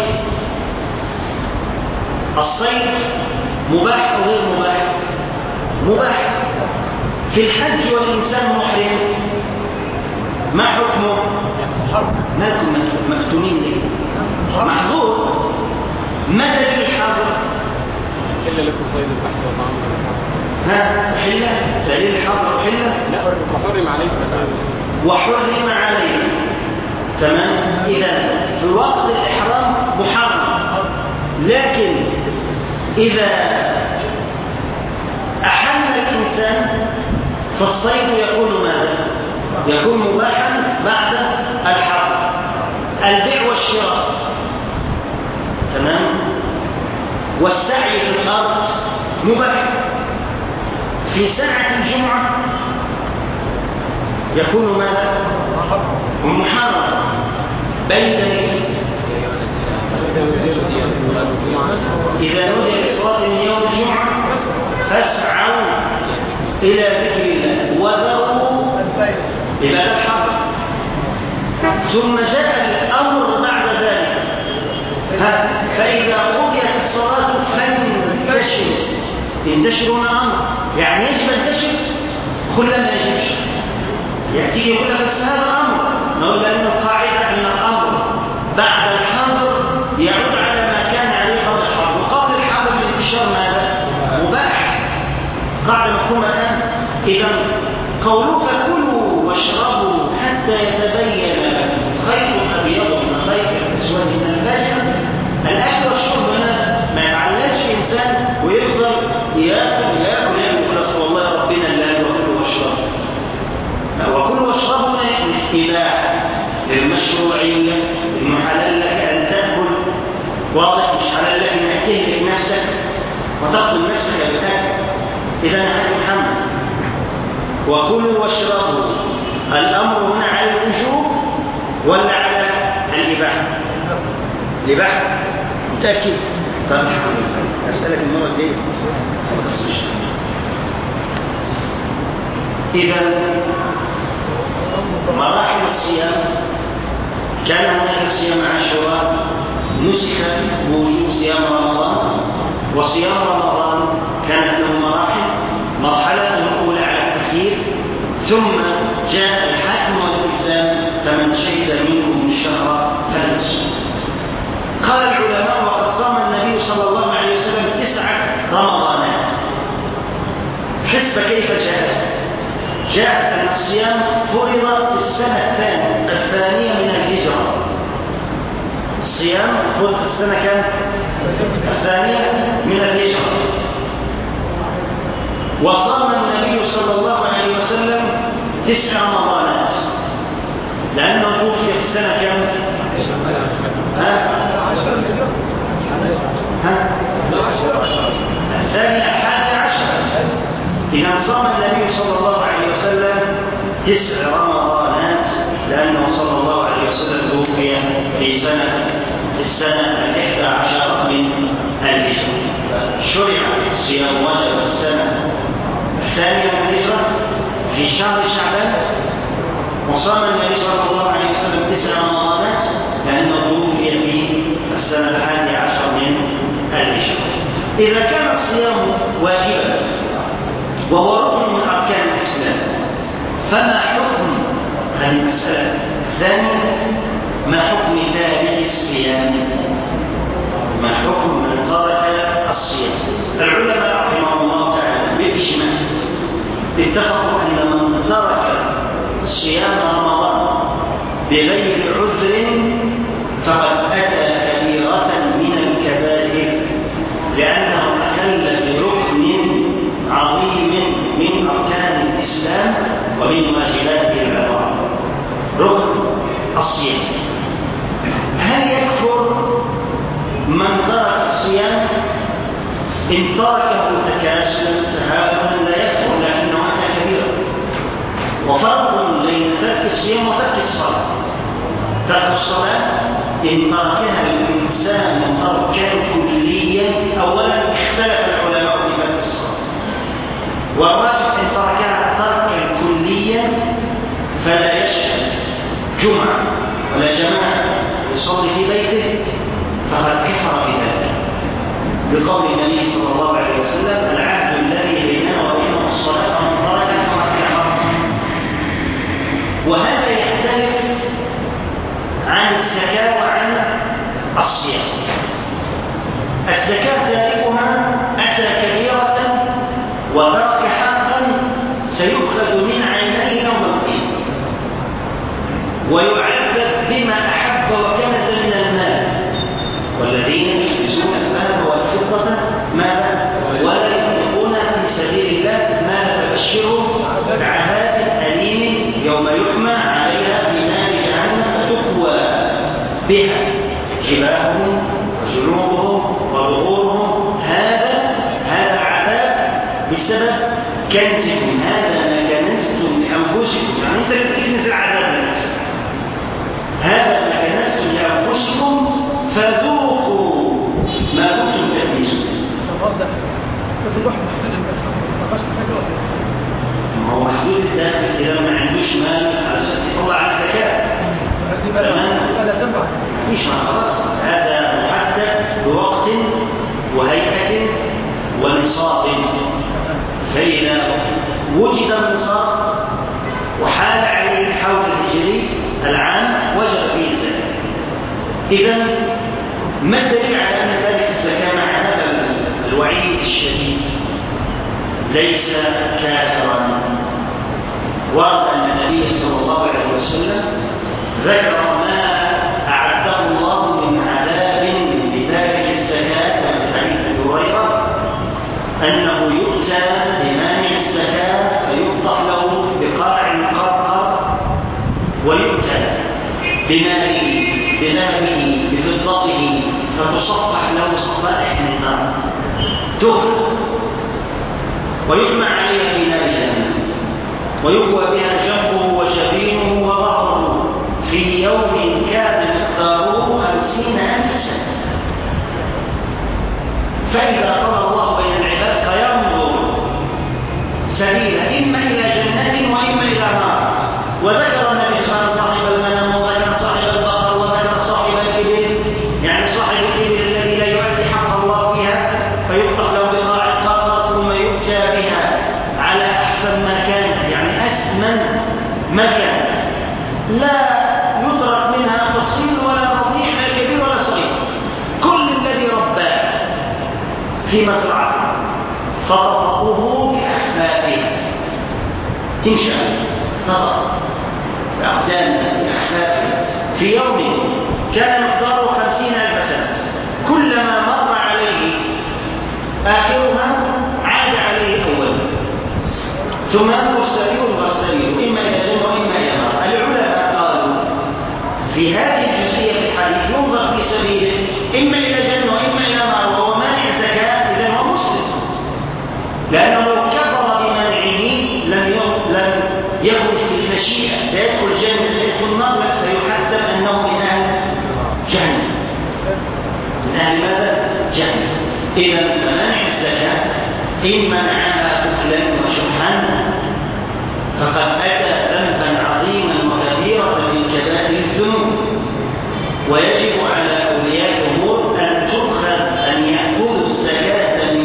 الصيد مباح أو غير مباح؟ مباح. في الحج والإنسان محرم ما حكمه؟ ما لكم مفتونين ليه؟ محظور. ما دليل الحظر؟ إلا لكم صيد البحر وطعام حلة. دليل الحظر حلة؟ لا، وحرم عليكم وحرم عليكم. تمام. إذا في وقت الإحرام محرم، لكن إذا أحل الإنسان فالصيد يكون ماذا؟ يكون مباحا بعد الحرم. البيع والشراء تمام، والسعي في الأرض مباح. في ساعة الجمعة يكون ماذا؟ محرم. بين إذا نودي للصلاة من يوم الجمعة فاسعوا إلى ذكر الله وذروا إلى الحرب. ثم جاء الأمر بعد ذلك فإذا قضيت الصلاة فانتشروا. انتشروا أمر يعني يجب أن تنتشر كل ما يجبش، يأتي يقول بس هذا أمر. نقول بأن القاعدة أن الأمر بعد الحظر يعود على ما كان عليه قبل الحظر، وقبل الحظر الانتشار ماذا؟ مباح. قاعدة مفهومة الآن. إذا قوله فكلوا واشربوا حتى يتبين خيط الأبيض من الخيط الأسود من الفجر. الأكل والشرب هنا ما يتعلمش إنسان ويفضل يأكل يقول أصل والله ربنا لا وكلوا واشربوا. وكلوا واشربوا الإباحة المشروعية، إنه حلال لك أن تأكل. واضح؟ مش حلال لك أن تهلك نفسك وتقتل نفسك بالأكل. إذا نحن محمد وكلوا واشربوا، الأمر هنا على الوجوب ولا على الإباحة؟ الإباحة متأكد؟ طيب أسألك المرة الجاية. إذا مراحل الصيام كان هناك صيام عاشوراء نسخ بوجوب صيام رمضان، وصيام رمضان كانت له مراحل. مرحلة الأولى على التخيير، ثم جاء الحكم والإلزام فمن شهد منكم الشهر فليصم. قال العلماء وقد صام النبي صلى الله عليه وسلم 9 رمضانات. حسب كيف جاء أن الصيام فرض في السنة الثانية من الهجرة. الصيام فرض في السنة كام؟ الثانية من الهجرة. وصام النبي صلى الله عليه وسلم 9 رمضانات. إذا كان الصيام واجبا وهو ركن من أركان الإسلام فما حكم هذه المسألة؟ ثانيا ما حكم تارك الصيام؟ ما حكم من ترك الصيام؟ العلماء رحمهم الله تعالى بالإجماع اتفقوا أن من ترك صيام رمضان بغير عذر فقد أتى كبيرة من الكبائر لأنه أخل بركن عظيم من أركان الإسلام ومن واجباته العظام ركن الصيام. هل يكفر من ترك الصيام؟ إن تركه تكاسلا تهاونا لا يكفر لكنه أتى كبيرا. وفرق بين ترك الصيام وترك الصلاة. ترك الصلاة إن تركها الإنسان تركا كليا أولا اختلف العلماء في ترك الصلاة، والراجح إن تركها تركا كليا فلا يشهد جمعة ولا جماعة يصلي في بيته فقد كفر بذلك بقول النبي صلى الله عليه وسلم العهد الذي بيننا وبينهم الصلاة ومن تركها فقد كفر. وهذا يختلف عن الزكاة وعن الصيام. الزكاة تاركها أتى كبيرة وترك حقا سيؤخذ من عينيه يوم القيامة ويعذب بما أحب وكنز من المال. والذين يلبسون الذهب والفضة ماذا؟ ولا ينفقون في سبيل الله ما تبشرهم بعذاب أليم يوم يحمى عليها في نار جهنم فتكوى بها جباههم وجنوبهم وظهورهم. هذا عذاب بسبب كنزكم. هذا ما كنزتم لأنفسكم، يعني أنت اللي بتكنز العذاب لنفسك. هذا ما كنزتم لأنفسكم فذوقوا ما كنتم تكنزون. ما هو محدود الداخل إذا ما عندوش مال على أساس يطلع على الزكاة. تمام؟ مش خلاص. هذا محدد بوقت وهيئة ونصاب. فإذا وجد النصاب وحال عليه الحول الهجري العام وجب فيه الزكاة. إذا ما الدليل على أن ذلك الزكاة مع هذا الوعيد الشديد ليس كافرا؟ ورد أن النبي صلى الله عليه وسلم ذكر ما أعده الله من عذاب بتارك الزكاة من حديث أبي هريرة أنه يؤتى بمانع الزكاة فيقطع له بقاع قرقر ويؤتى بماله بذهبه بفضته فتصفح له صفائح من النار تهرق ويجمع عليها في نار جهنم ويقوى بها جنبه وجبينه وظهره في يوم كان مقداره 50,000 سنة. فإذا قضى الله بين العباد فينظر سبيلا إما إلى جنة وإما إلى نار. وذكر النبي صلى الله عليه وسلم صاحب الغنم وذكر صاحب البقر وذكر صاحب الإبل، يعني صاحب الإبل الذي لا يؤدي حق الله فيها فيقطع له بقاع القرقر ثم يؤتى بها على أحسن ما كانت، يعني أثمن ما كانت، لا يترك منها فصيل ولا رضيع لا كبير ولا صغير، كل الذي رباه في مزرعته فطفقوه بأحفادها تمشي تضع بأقدامها بأحفادها في يوم كان مقداره 50,000 سنة. كلما مر عليه آخرها عاد عليه أوله ثم أنظر سبيل والسبيل إما إلى جنة وإما إلى نار. العلماء قالوا في هذه الجزئية في الحديث ينظر في سبيله إما إلى جنة وإما إلى نار وهو مانع زكاة إذا هو مسلم، لأنه لو كفر بمانعه لم يخرج في المشيئة سيدخل الجنة سيدخل النار، لا سيحتم أنه من أهل جهنم. من أهل ماذا؟ جهنم. إذا فمانع الزكاة إن منعها بخلا وشحا فقد أتى ذنبا عظيما وكبيرة من كبائر الذنوب. ويجب على أولياء الأمور أن تؤخذ أن يأخذوا الزكاة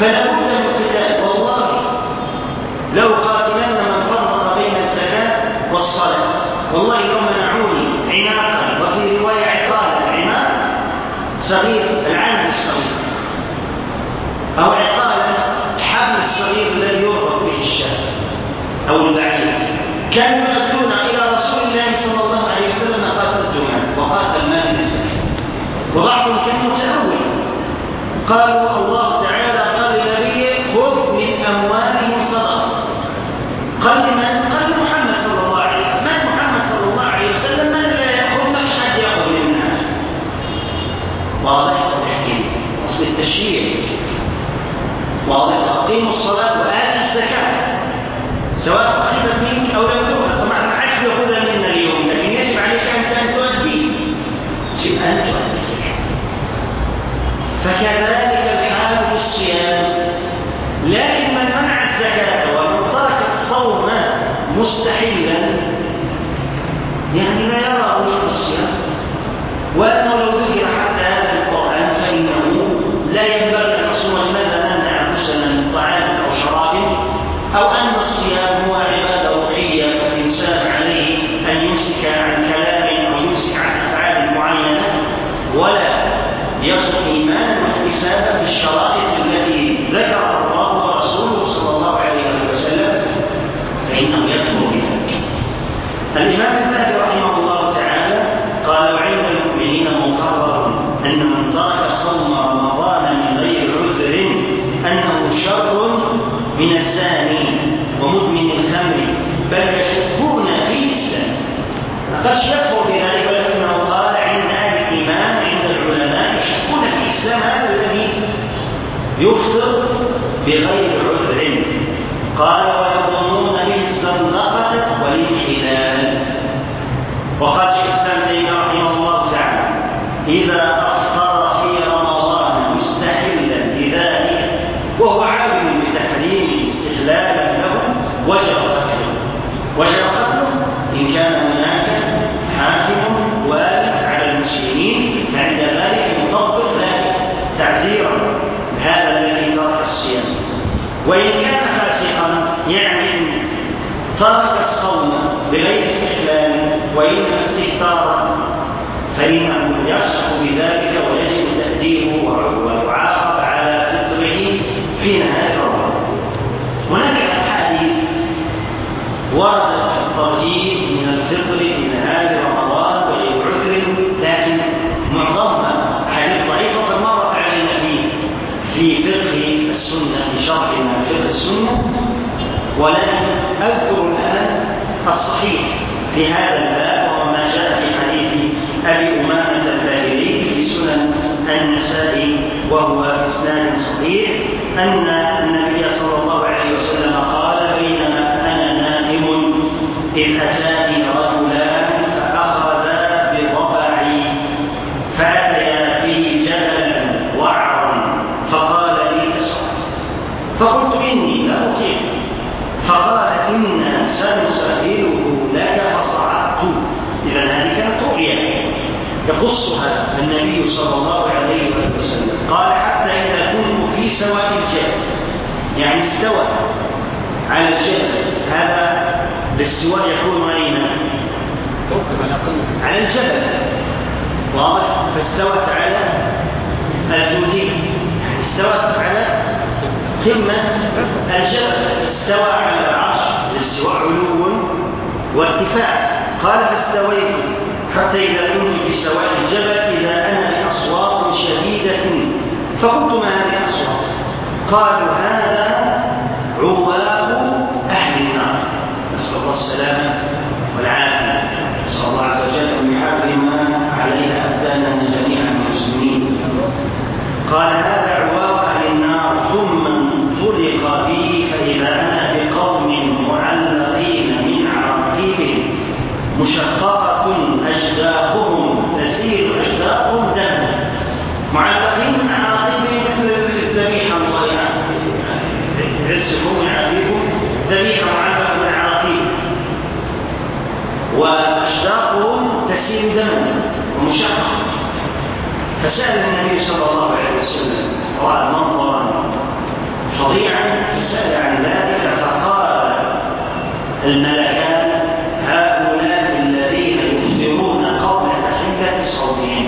فلا بد من القتال. والله لو قاتلن من فرق بين الزكاة والصلاة، والله لو منعوني عناقا، وفي رواية عقالا، عناق صغير العنز الصغير، أو عقالا حبل الصغير الذي يربط به الشاة أو البعير، كانوا يأتون إلى رسول الله صلى الله عليه وسلم قاتلتما وقاتل ما بالزكاة. وبعضهم كان متأول، قالوا الله تعالى قال لنبيه خذ من أموالهم صدقة. قال لمن؟ قال محمد صلى الله عليه وسلم. من محمد صلى الله عليه وسلم؟ من لا يأخذ مش حد يأخذ من الناس. واضح التحكيم، أصل التشريع واضح. أقيموا الصلاة وآتوا الزكاة سواء أخذت منك أو لم تؤخذ. طبعا ما حدش يأخذها منا اليوم، لكن يجب عليك أن تؤدي، يجب أن تؤدي الزكاة. فكذلك الحال في الصيام. لكن من منع الزكاة ومن ترك الصوم مستحيلا يعني لا يرى وجه الصيام، وأنه لو ذكر حتى هذا القرآن فإنه لا ينبغي أن نصوم. لماذا نمنع أنفسنا من طعام أو شراب؟ أو أن الصيام هو عبادة روحية، فالإنسان عليه أن يمسك عن كلام أو يمسك عن أفعال معينة، ولا يصل إيمان واحتسابا بالشرائط التي ذكرها الله ورسوله صلى الله عليه وسلم، فإنه يكفر بها. الإمام الذهبي رحمه الله تعالى قال: وعند المؤمنين مقرر أن من ترك صوم رمضان من غير عذر أنه شر من الزاني ومدمن الخمر، بل يشكون في الإسلام. قد يكفر بذلك، ولكنه قال عند أهل الإيمان عند العلماء يشكون في الإسلام هذا الذي يفطر بغير عذر. قال: ويظنون به الزندقة والانحلال. وقال شيخ الإسلام تيمية رحمه الله تعالى: إذا أفطر في رمضان مستحلا لذلك وهو عالم بتحريم استحلالا له وجب قتله إن كان هناك حاكم والي على المسلمين عند ذلك يطبق ذلك تعزيرا هذا الذي ترك الصيام. وإن كان فاسقا يعني ترك الصوم بغير استحلال وإنما استهتارا، فإنه يشرع بذلك ويجب تأديبه ويعاقب على فطره في نهاية رمضان. هناك أحاديث وردت في الترهيب من الفطر في نهاية رمضان بغير عذر، لكن معظمها أحاديث ضعيفة قد مرت علينا في فقه السنة، في شرحنا فقه السنة، ولكن أذكر الآن الصحيح في هذا الباب، وما جاء في حديث أبي أمامة الباهلي في سنن النسائي وهو إسناد صحيح، أن النبي صلى الله عليه وسلم قال: بينما أنا نائم إذ أتاني رجلان فأخذا بضبعي فأتيا به جبلا وعرا فقال لي اسقط، فقلت إني لا أطيق، فقال: إنا سنسهله لك فصعدت. إذا هذه كانت رؤيا يقصها النبي صلى الله عليه وسلم. قال: حتى إذا كنت في سواء الجبل، يعني استوى على الجبل. هذا الاستواء يكون أين؟ على الجبل، واضح؟ فاستوت على الجودين، استوت على قمة الجبل، استوى على العرش. الاستواء علو وارتفاع. قال: فاستويت حتى إذا كنت في سواء الجبل إذا أنا بأصوات شديدة، فقلت: ما هذه الأصوات؟ قالوا: هذا عواب أهل النار، نسأل الله السلامة والعافية. نسأل الله عز وجل أن يحرم عليها أبداننا جميعا المسلمين. قال: هذا عواب أهل النار. ثم انطلق بي فإذا أنا بقوم معلقين من عراقيبهم مشققة أشداقهم تسيل أشداقهم دما، معلقين من عراقيبهم مثل الذبيحة، الله يعزكم ويعافيكم، ذبيحة معلقة من عراقيب، وأشداقهم تسيل دما ومشققة. فسأل النبي صلى الله عليه وسلم: الملكان هؤلاء الذين يفطرون قبل تحلة صومهم،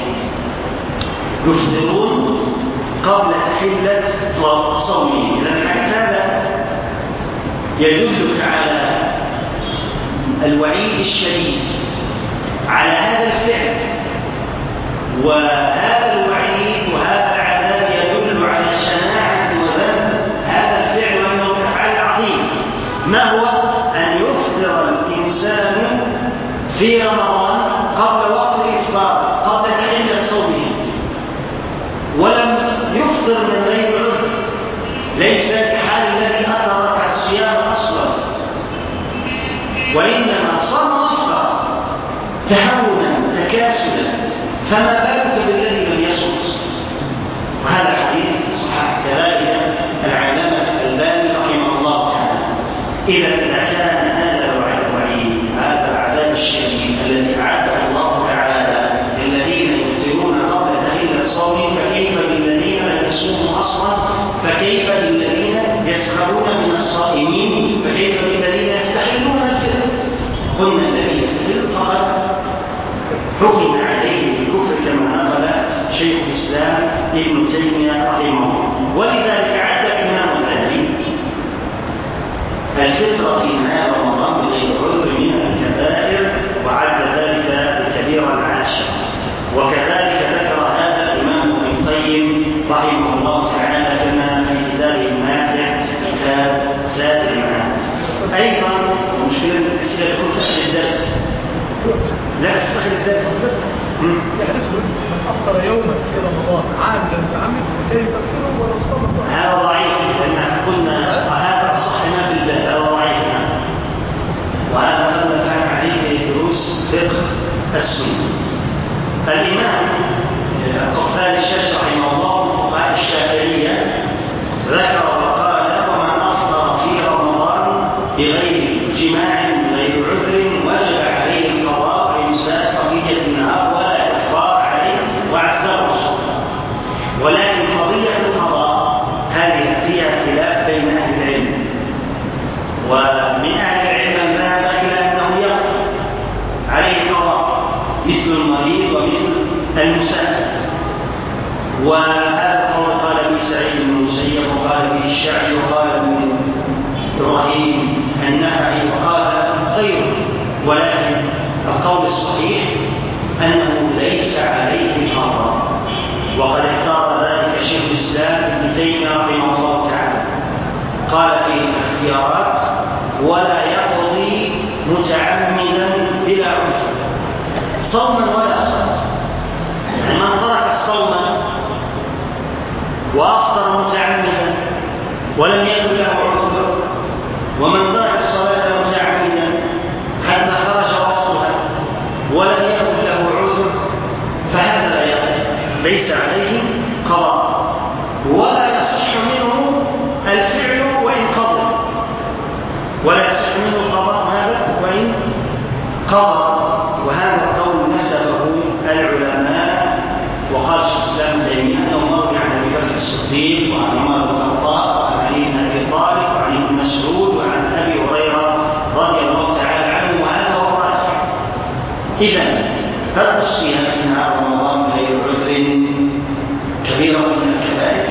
يفطرون قبل تحلة صومهم. إذا الحديث هذا يدلك على الوعيد الشديد على هذا الفعل، وهذا الوعيد وهذا العذاب يدل على شناعة وذنب هذا الفعل وأنه أفعال عظيم. ما هو؟ أن يفطر الإنسان في رمضان قبل وقت الإفطار، قبل تحلة صومه، ولم يفطر من غير عذر، ليس كحال الذي أدرك الصيام أصلا، وإنما صام وافطر تهاونا تكاسلا، فما بالك بالذي لم يصم؟ وهذا حديث صحيح كذلك العلامة الألباني رحمه الله تعالى. إذا كان هذا الوعيد، هذا العذاب الشديد الذي أعده الله تعالى للذين يفطرون قبل تحلة صومهم، فكيف بالذين لم يصوموا أصلا؟ فكيف بالذين يسخرون من الصائمين؟ فكيف بالذين يستحلون الفطر؟ قلنا الذي يستحل فقط حكم عليه بالكفر كما نقل شيخ الإسلام ابن تيمية رحمه الله. ولذلك عد الإمام الذهبي الفطر في نهار رمضان بغير عذر من الكبائر، وعد ذلك الكبير العاشر. وكذلك ذكر هذا الإمام ابن القيم رحمه الله تعالى كما في كتابه الماتع كتاب زاد المعاد. أيضا مشكلة الأسئلة تكون في آخر الدرس، لا استخدم الدرس. يحدث من أفطر يوما في رمضان عاملا بعمل كيف يكفره ولو صام؟ هذا ضعيف، لأن قلنا وهذا أصح ما في الباب، هذا ضعيف. وهذا ما كان عليه دروس فقه السنة. الإمام القفال الشاش رحمه الله وقال الشافعية ذكر وقال: ومن أفطر في رمضان بغير جماع بغير عذر وجب عليه القضاء وإمساك بقية النهار ولا كفار عليه وعزاه الصوم. ولكن قضية القضاء هذه فيها خلاف بين أهل العلم، ومن أهل العلم من ذهب إلى أنه يقضي عليه القضاء مثل المريض ومثل المسافر. وهذا قول قال به سعيد بن المسيب وقال به الشعبي وقال ابن إبراهيم النخعي وقال غيره. ولكن القول الصحيح أنه ليس عليه قضاء، وقد اختار ذلك شيخ الإسلام ابن تيمية رحمه الله تعالى. قال في الاختيارات: ولا يقضي متعمدا بلا عذر صوما ولا صلاة. يعني من ترك الصوم وأفطر متعمدا ولم يكن له عذر، ومن ترك الصلاة متعمدا حتى خرج وقتها ولم يكن له عذر، فهذا لا يقضي، ليس عليه قضاء، ولا يصح منه الفعل وإن قضى، ولا يصح منه القضاء هذا وإن قضى. وهذا القول نسبه العلماء، وقال شيخ الإسلام ابن تيمية أنه مروي عن أبي بكر الصديق وعن عمر بن الخطاب وعن علي بن أبي طالب وعن ابن مسعود وعن أبي هريرة رضي الله تعالى عنه، وهذا هو الراجح. إذا ترك الصيام في نهار رمضان بغير عذر كبيرة من الكبائر،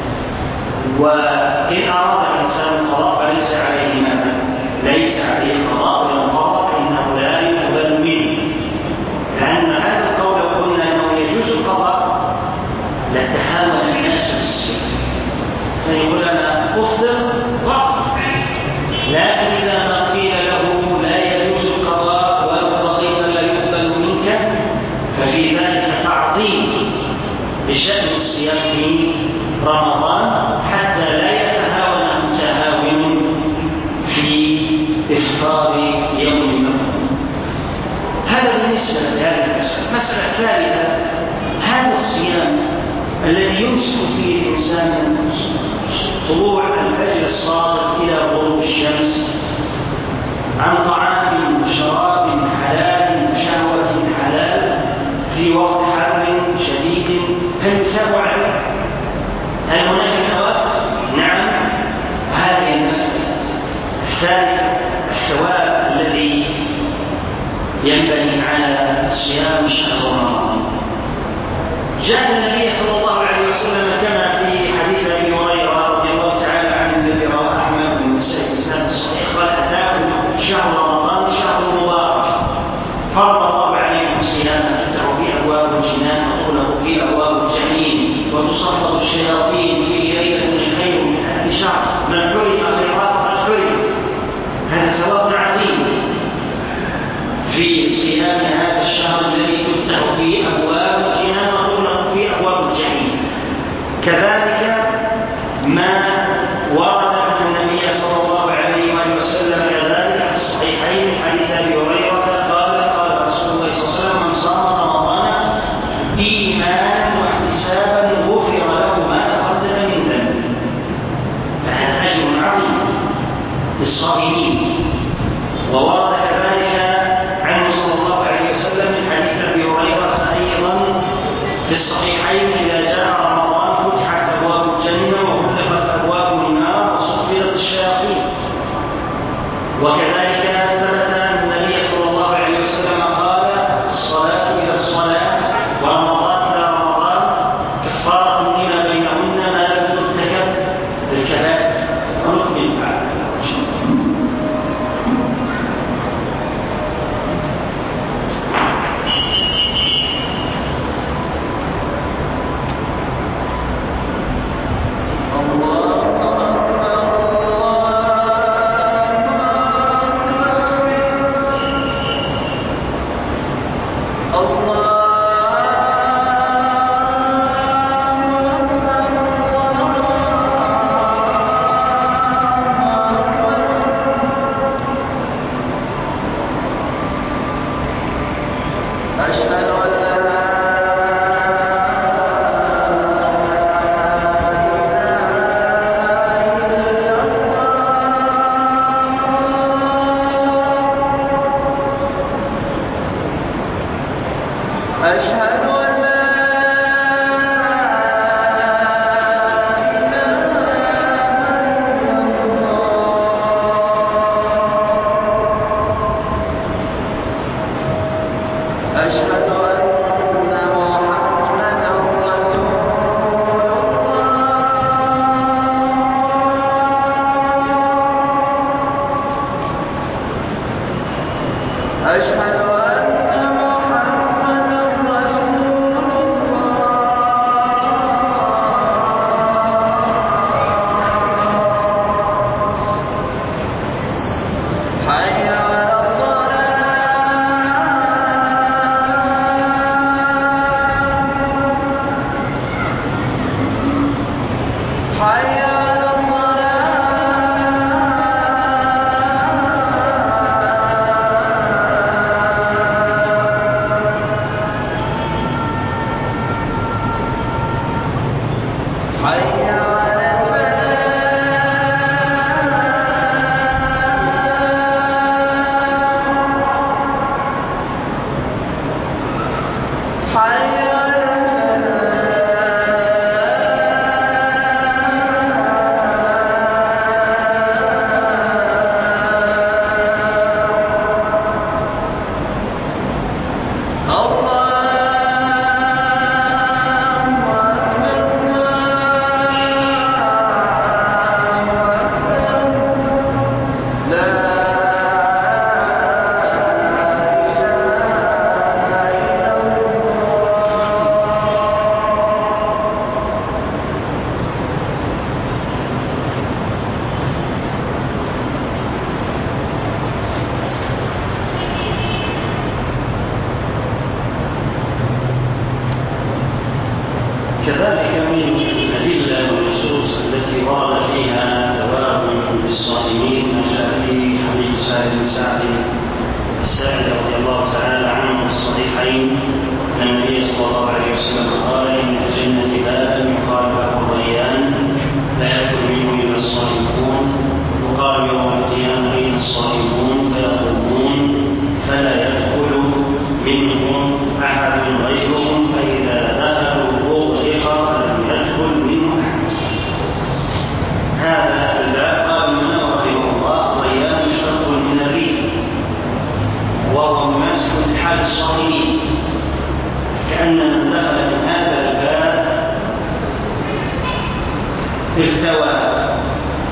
وإن أراد الإنسان القضاء فليس عليه ماذا؟ ليس عليه القضاء، وإن قضى فإنه لا يقبل منه، لأن هذا القول قلنا أنه يجوز القضاء لتهاون الناس بالصيام، فيقول أنا أفطر وأفطر، لكن إذا ما قيل له لا يجوز القضاء ويقضي لا يقبل منك، ففي ذلك تعظيم لشأن الصيام في رمضان حتى لا يتهاون متهاون في إفطار يوم المغرب. هذا بالنسبة لهذه المسألة. المسألة الثالثة: هذا الصيام الذي يمسك فيه الإنسان من طلوع الفجر الصادق إلى غروب الشمس عن طعام وشراب حلال وشهوة حلال في وقت حر شديد، هل يثاب عليه؟ هل هناك ثواب؟ نعم. هذه المسألة الثالثة: الثواب ينبني على صيام شهر رمضان. جاء النبي صلى الله عليه وسلم كما في حديث ابي هريره رضي الله تعالى عنه الذي رواه احمد بن سعيد بن الصحيح قال: اتاكم شهر رمضان شهر مبارك فرض الله عليكم صيامه تفتح في ابواب الجنان وتغلق في ابواب الجحيم وتصفد الشياطين فيه ليله خير من 1000 شهر من حرم خيرات قد حرم. هذا ثواب عظيم في صيام هذا الشهر الذي تفتح فيه ابواب الجنان وتغلق فيه ابواب الجحيم. كذلك ما ورد عن النبي صلى الله عليه وسلم كذلك في الصحيحين من حديث ابي هريره قال رسول الله صلى الله عليه وسلم: من صام رمضان ايمانا واحتسابا غفر له ما تقدم من ذنبه. فهذا اجر عظيم للصائمين. وورد كذلك عنه صلى الله عليه وسلم من حديث ابي هريره ايضا في الصحيحين: اذا جاء رمضان فتحت ابواب الجنه وغلقت ابواب النار وصفدت الشياطين. وكذلك ثبت ان النبي صلى الله عليه وسلم قال: الصلاه الى الصلاه ورمضان الى رمضان كفاره لما بينهن ما لم ترتكب الكبائر. ونؤمن بعد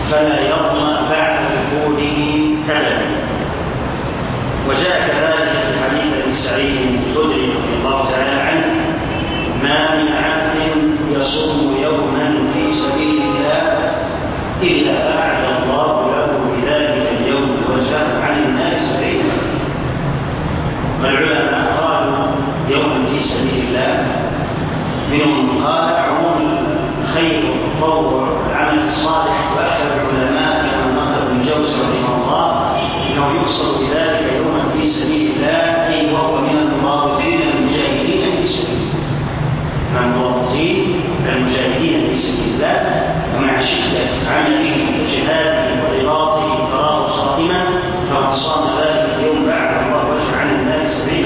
فلا يظمأ بعد دخوله أبدا. وجاء كذلك في حديث ابي سعيد الخدري رضي الله تعالى عنه: ما من عبد يصوم يوما في سبيل الله إلا أعد الله له بذلك اليوم وجاء عن النار سبيلا. والعلماء قالوا يوم في سبيل الله، منهم قال عموم الخير والتطوع والعمل الصالح، واكثر العلماء كما قال ابن جوزي رحمه الله انه يقصد بذلك يوما في سبيل الله، اي وهو من المرابطين المجاهدين في سبيل الله، من المرابطين المجاهدين في سبيل الله، ومع شده عمله وجهاده ورباطه فراه صائما، فمن صام ذلك اليوم بعد الله وجه عن النار سبيلا.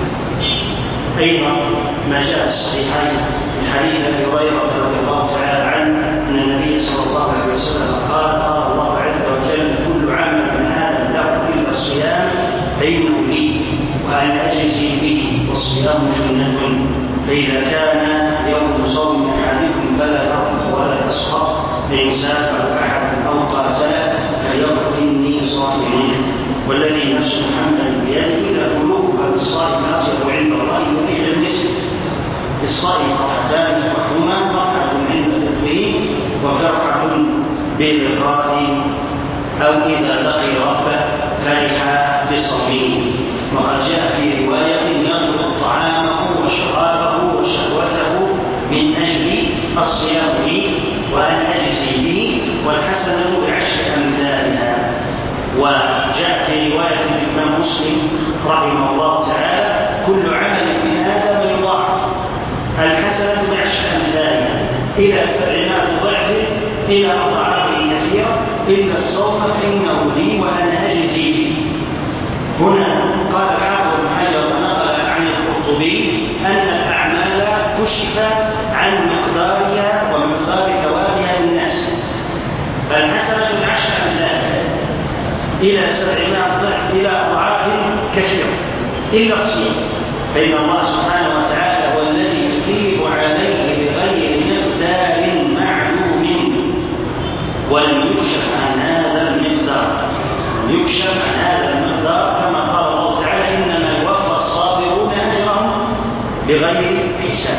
ايضا ما جاء في الصحيحين من حديث ابي هريره رضي الله تعالى عنه ان النبي صلى الله عليه وسلم قال: قال الله عز وجل: كل عمل من ادم له الا الصيام فانه لي وانا اجزي به، والصيام جنه، فاذا كان يوم صوم احدكم فلا يرفث ولا يسخط، فان سافر احد او قاتل فليقل اني صائم، والذي نفس محمد بيده لقلوبها للصائم اطيب عند الله وإلى المسك. للصائم فرحتان فرحهما: فرحة عند فطره وفرحة بلقاء أو إذا لقي ربه فرح بصومه. وقد جاء في رواية: يطلب طعامه وشرابه وشهوته من أجل الصيام لي وأن أجزي به، والحسنة بعشر أمثالها. وجاء في رواية الإمام مسلم رحمه الله تعالى: كل عمل من آدم يضاعف، الحسنة بعشر أمثالها إلى 700 ضعف إلى أضعاف كثيرة، إلا الصوم فإنه لي وأنا أجزي به. هنا قال الحافظ بن حجر ونقل عن القرطبي أن الأعمال كشف عن مقدارها ومقدار ثوابها للناس، فالحسنة بعشر أمثالها إلى 700 ضعف إلى أضعاف كثيرة، إلا الصيام فإن الله سبحانه وتعالى هو الذي يثيب عليه بغير مقدار معلوم، ولم يكشف عن هذا المقدار، يكشف عن هذا المقدار كما قال الله تعالى: إنما يوفى الصابرون أجرهم بغير حساب.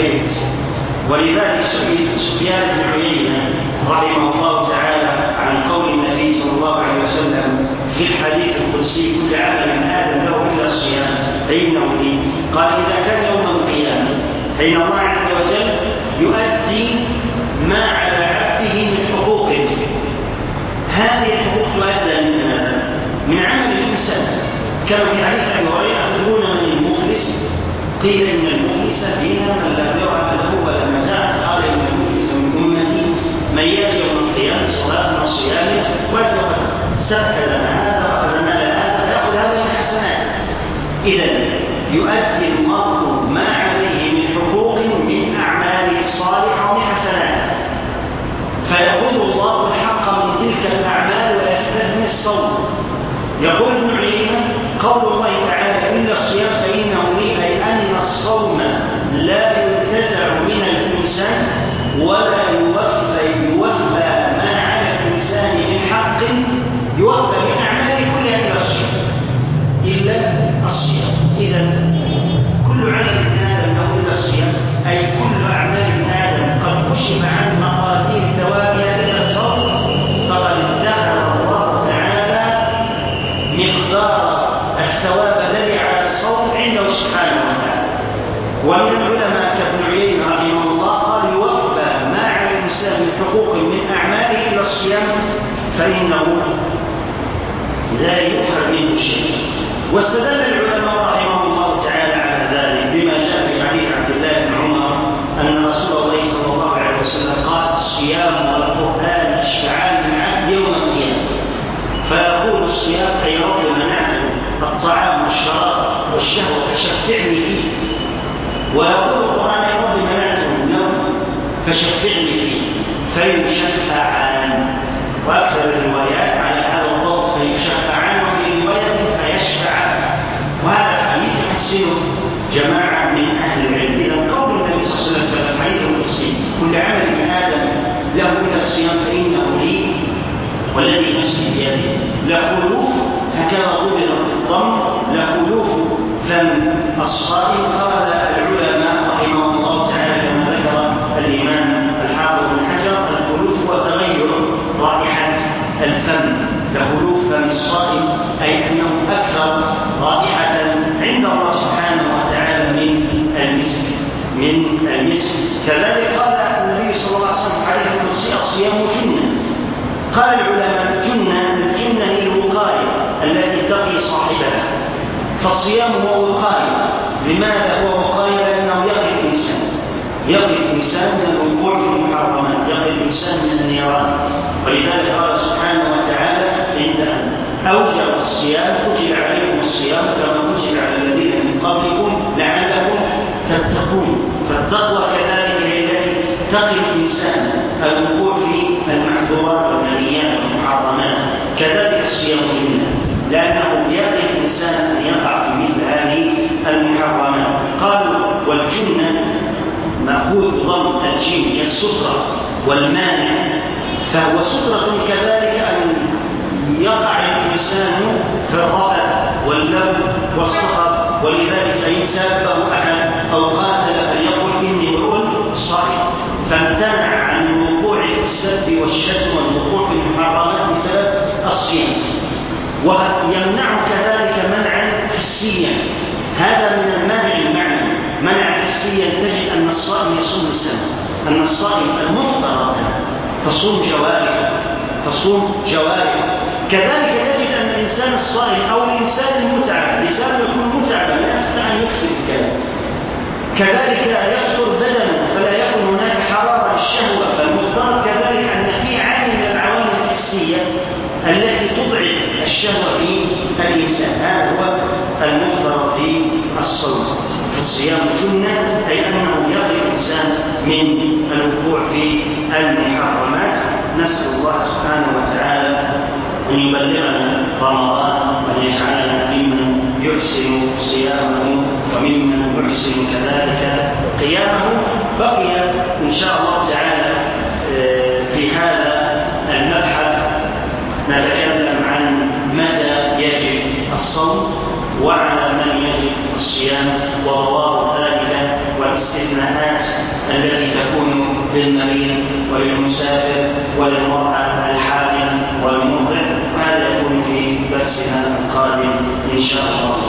ولذلك سفيان بن عيينة رحمه الله تعالى عن قول النبي صلى الله عليه وسلم في الحديث القدسي: كل عمل من آدم له إلا الصيام فإنه لي، قال: إذا كان يوم القيامة حين الله عز وجل يؤدي ما على عبده من حقوقه، هذه الحقوق تؤدى من عمل الإنسان، كما في حديث أبي هريرة: تدرون من المخلص؟ قيل: إن المخلص فينا من لا درهم له ولا متاع، قال: إن المخلص من أمتي من يأتي يوم القيامة صلاة وصيام ويتوقف سفك هذا وأخذ مال هذا فيأخذ هذا من الحسنات. إذن يؤدي المرء ما عليه من حقوق من أعماله الصالحة ومن حسناته، فيقول الله الحق من تلك الأعمال ويستثني الصوم. يقول ابن عيينة: قول الله تعالى: إلا الصيام فإنه لي، أي أن الصوم لا ينتزع من الإنسان ولا يوفى ما على الإنسان من حق يوفى من أعماله كلها إلا الصيام، إلا الصيام. إذن كل عمل من آدم له إلا الصيام، أي كل أعمال من آدم قد كشف عن مقادير ثوابها إلا الصوم، فقد ادخر الله تعالى مقدار الثواب الذي على الصوم عنده سبحانه وتعالى. ومن العلماء كابن عيينة رحمه الله قال: يوفى ما على الإنسان من حقوق من أعماله إلى الصيام فإنه لا يؤخذ منه شيء. واستدل العلماء رحمه الله تعالى على ذلك بما جاء في حديث عبد الله بن عمر أن رسول الله صلى الله عليه وسلم قال: الصيام والقرآن يشفعان للعبد يوم القيامة، فيقول الصيام: أي رب منعته الطعام والشراب والشهوة فشفعني فيه، ويقول القرآن: أي رب منعته النوم فشفعني فيه، فيشفعان. وأكثر الروايات على هذا الضوء: فيشفعان، وفي رواية فيشفعان. وهذا الحديث يحسنه جماعة من أهل العلم. إذا قول النبي صلى الله عليه وسلم في الحديث القدسي: كل عمل من آدم له إلى والذي نفسي بيده لخلوف، هكذا ضبط بالضم، لخلوف فم الصائم. قال العلماء رحمهم الله تعالى كما ذكر الإمام الحافظ بن حجر الخلوف هو تغير رائحة الفم، لخلوف فم الصائم أي أنه أكثر رائحة عند الله سبحانه وتعالى من المسك. كذلك قال النبي صلى الله عليه وسلم عليه الصيام جنة. قال العلماء الجنة هي الوقاية التي تقي صاحبها، فالصيام هو وقاية. لماذا هو وقاية؟ لأنه يقي الإنسان من الوقوع في المحرمات، يقي الإنسان من النيران. ولذلك قال سبحانه وتعالى عند أن أوجب الصيام كتب عليكم الصيام كما كتب على الذين من قبلكم لعلكم تتقون. فالتقوى كذلك هي التي تقي الإنسان الوقوع في المعذورات والمنهيات والمحرمات. كذلك الصيام جنة لأنه يقي الإنسان أن يقع في مثل هذه المحرمات. قالوا والجنة مأخوذ بضم الجيم هي السترة والمانع، فهو سترة كذلك أن يقع الإنسان في الرفث واللوم والسخط. ولذلك فإن سابه أحد أو قاتل فليقل إني امرؤ صائم، فامتنع عن الوقوع في السب والشتم والوقوع في المحرمات بسبب الصيام. ويمنع كذلك منعا حسيا، هذا من المانع المعنوي. منع حسيا تجد أن الصائم يصوم السنة، أن الصائم المفترض تصوم جوارح. كذلك تجد أن الإنسان الصائم أو الإنسان المتعب لسانه يكون متعبا لا يستطيع أن يكفي الكلام. كذلك يفتر بدنه فلا يكون هناك حرارة الشهوة. فالمفترض كذلك أن في عامل من العوامل الحسية التي تضعف الشهوة في الإنسان، هذا هو المفترض في الصوم. فالصيام جنة أي أنه يقي الإنسان من الوقوع في المحرمات. نسأل الله سبحانه وتعالى أن يبلغنا رمضان وأن يجعلنا ممن يحسن صيامه وممن يحسن كذلك قيامه. بقي إن شاء الله تعالى في هذا المبحث نتكلم عن متى يجب الصوم وعلى من يجب الصيام وضوابط ذلك والاستثناءات التي تكون للمريض وللمسافر وللمرأة الحامل والمرضع. هذا يكون في درسنا القادم إن شاء الله.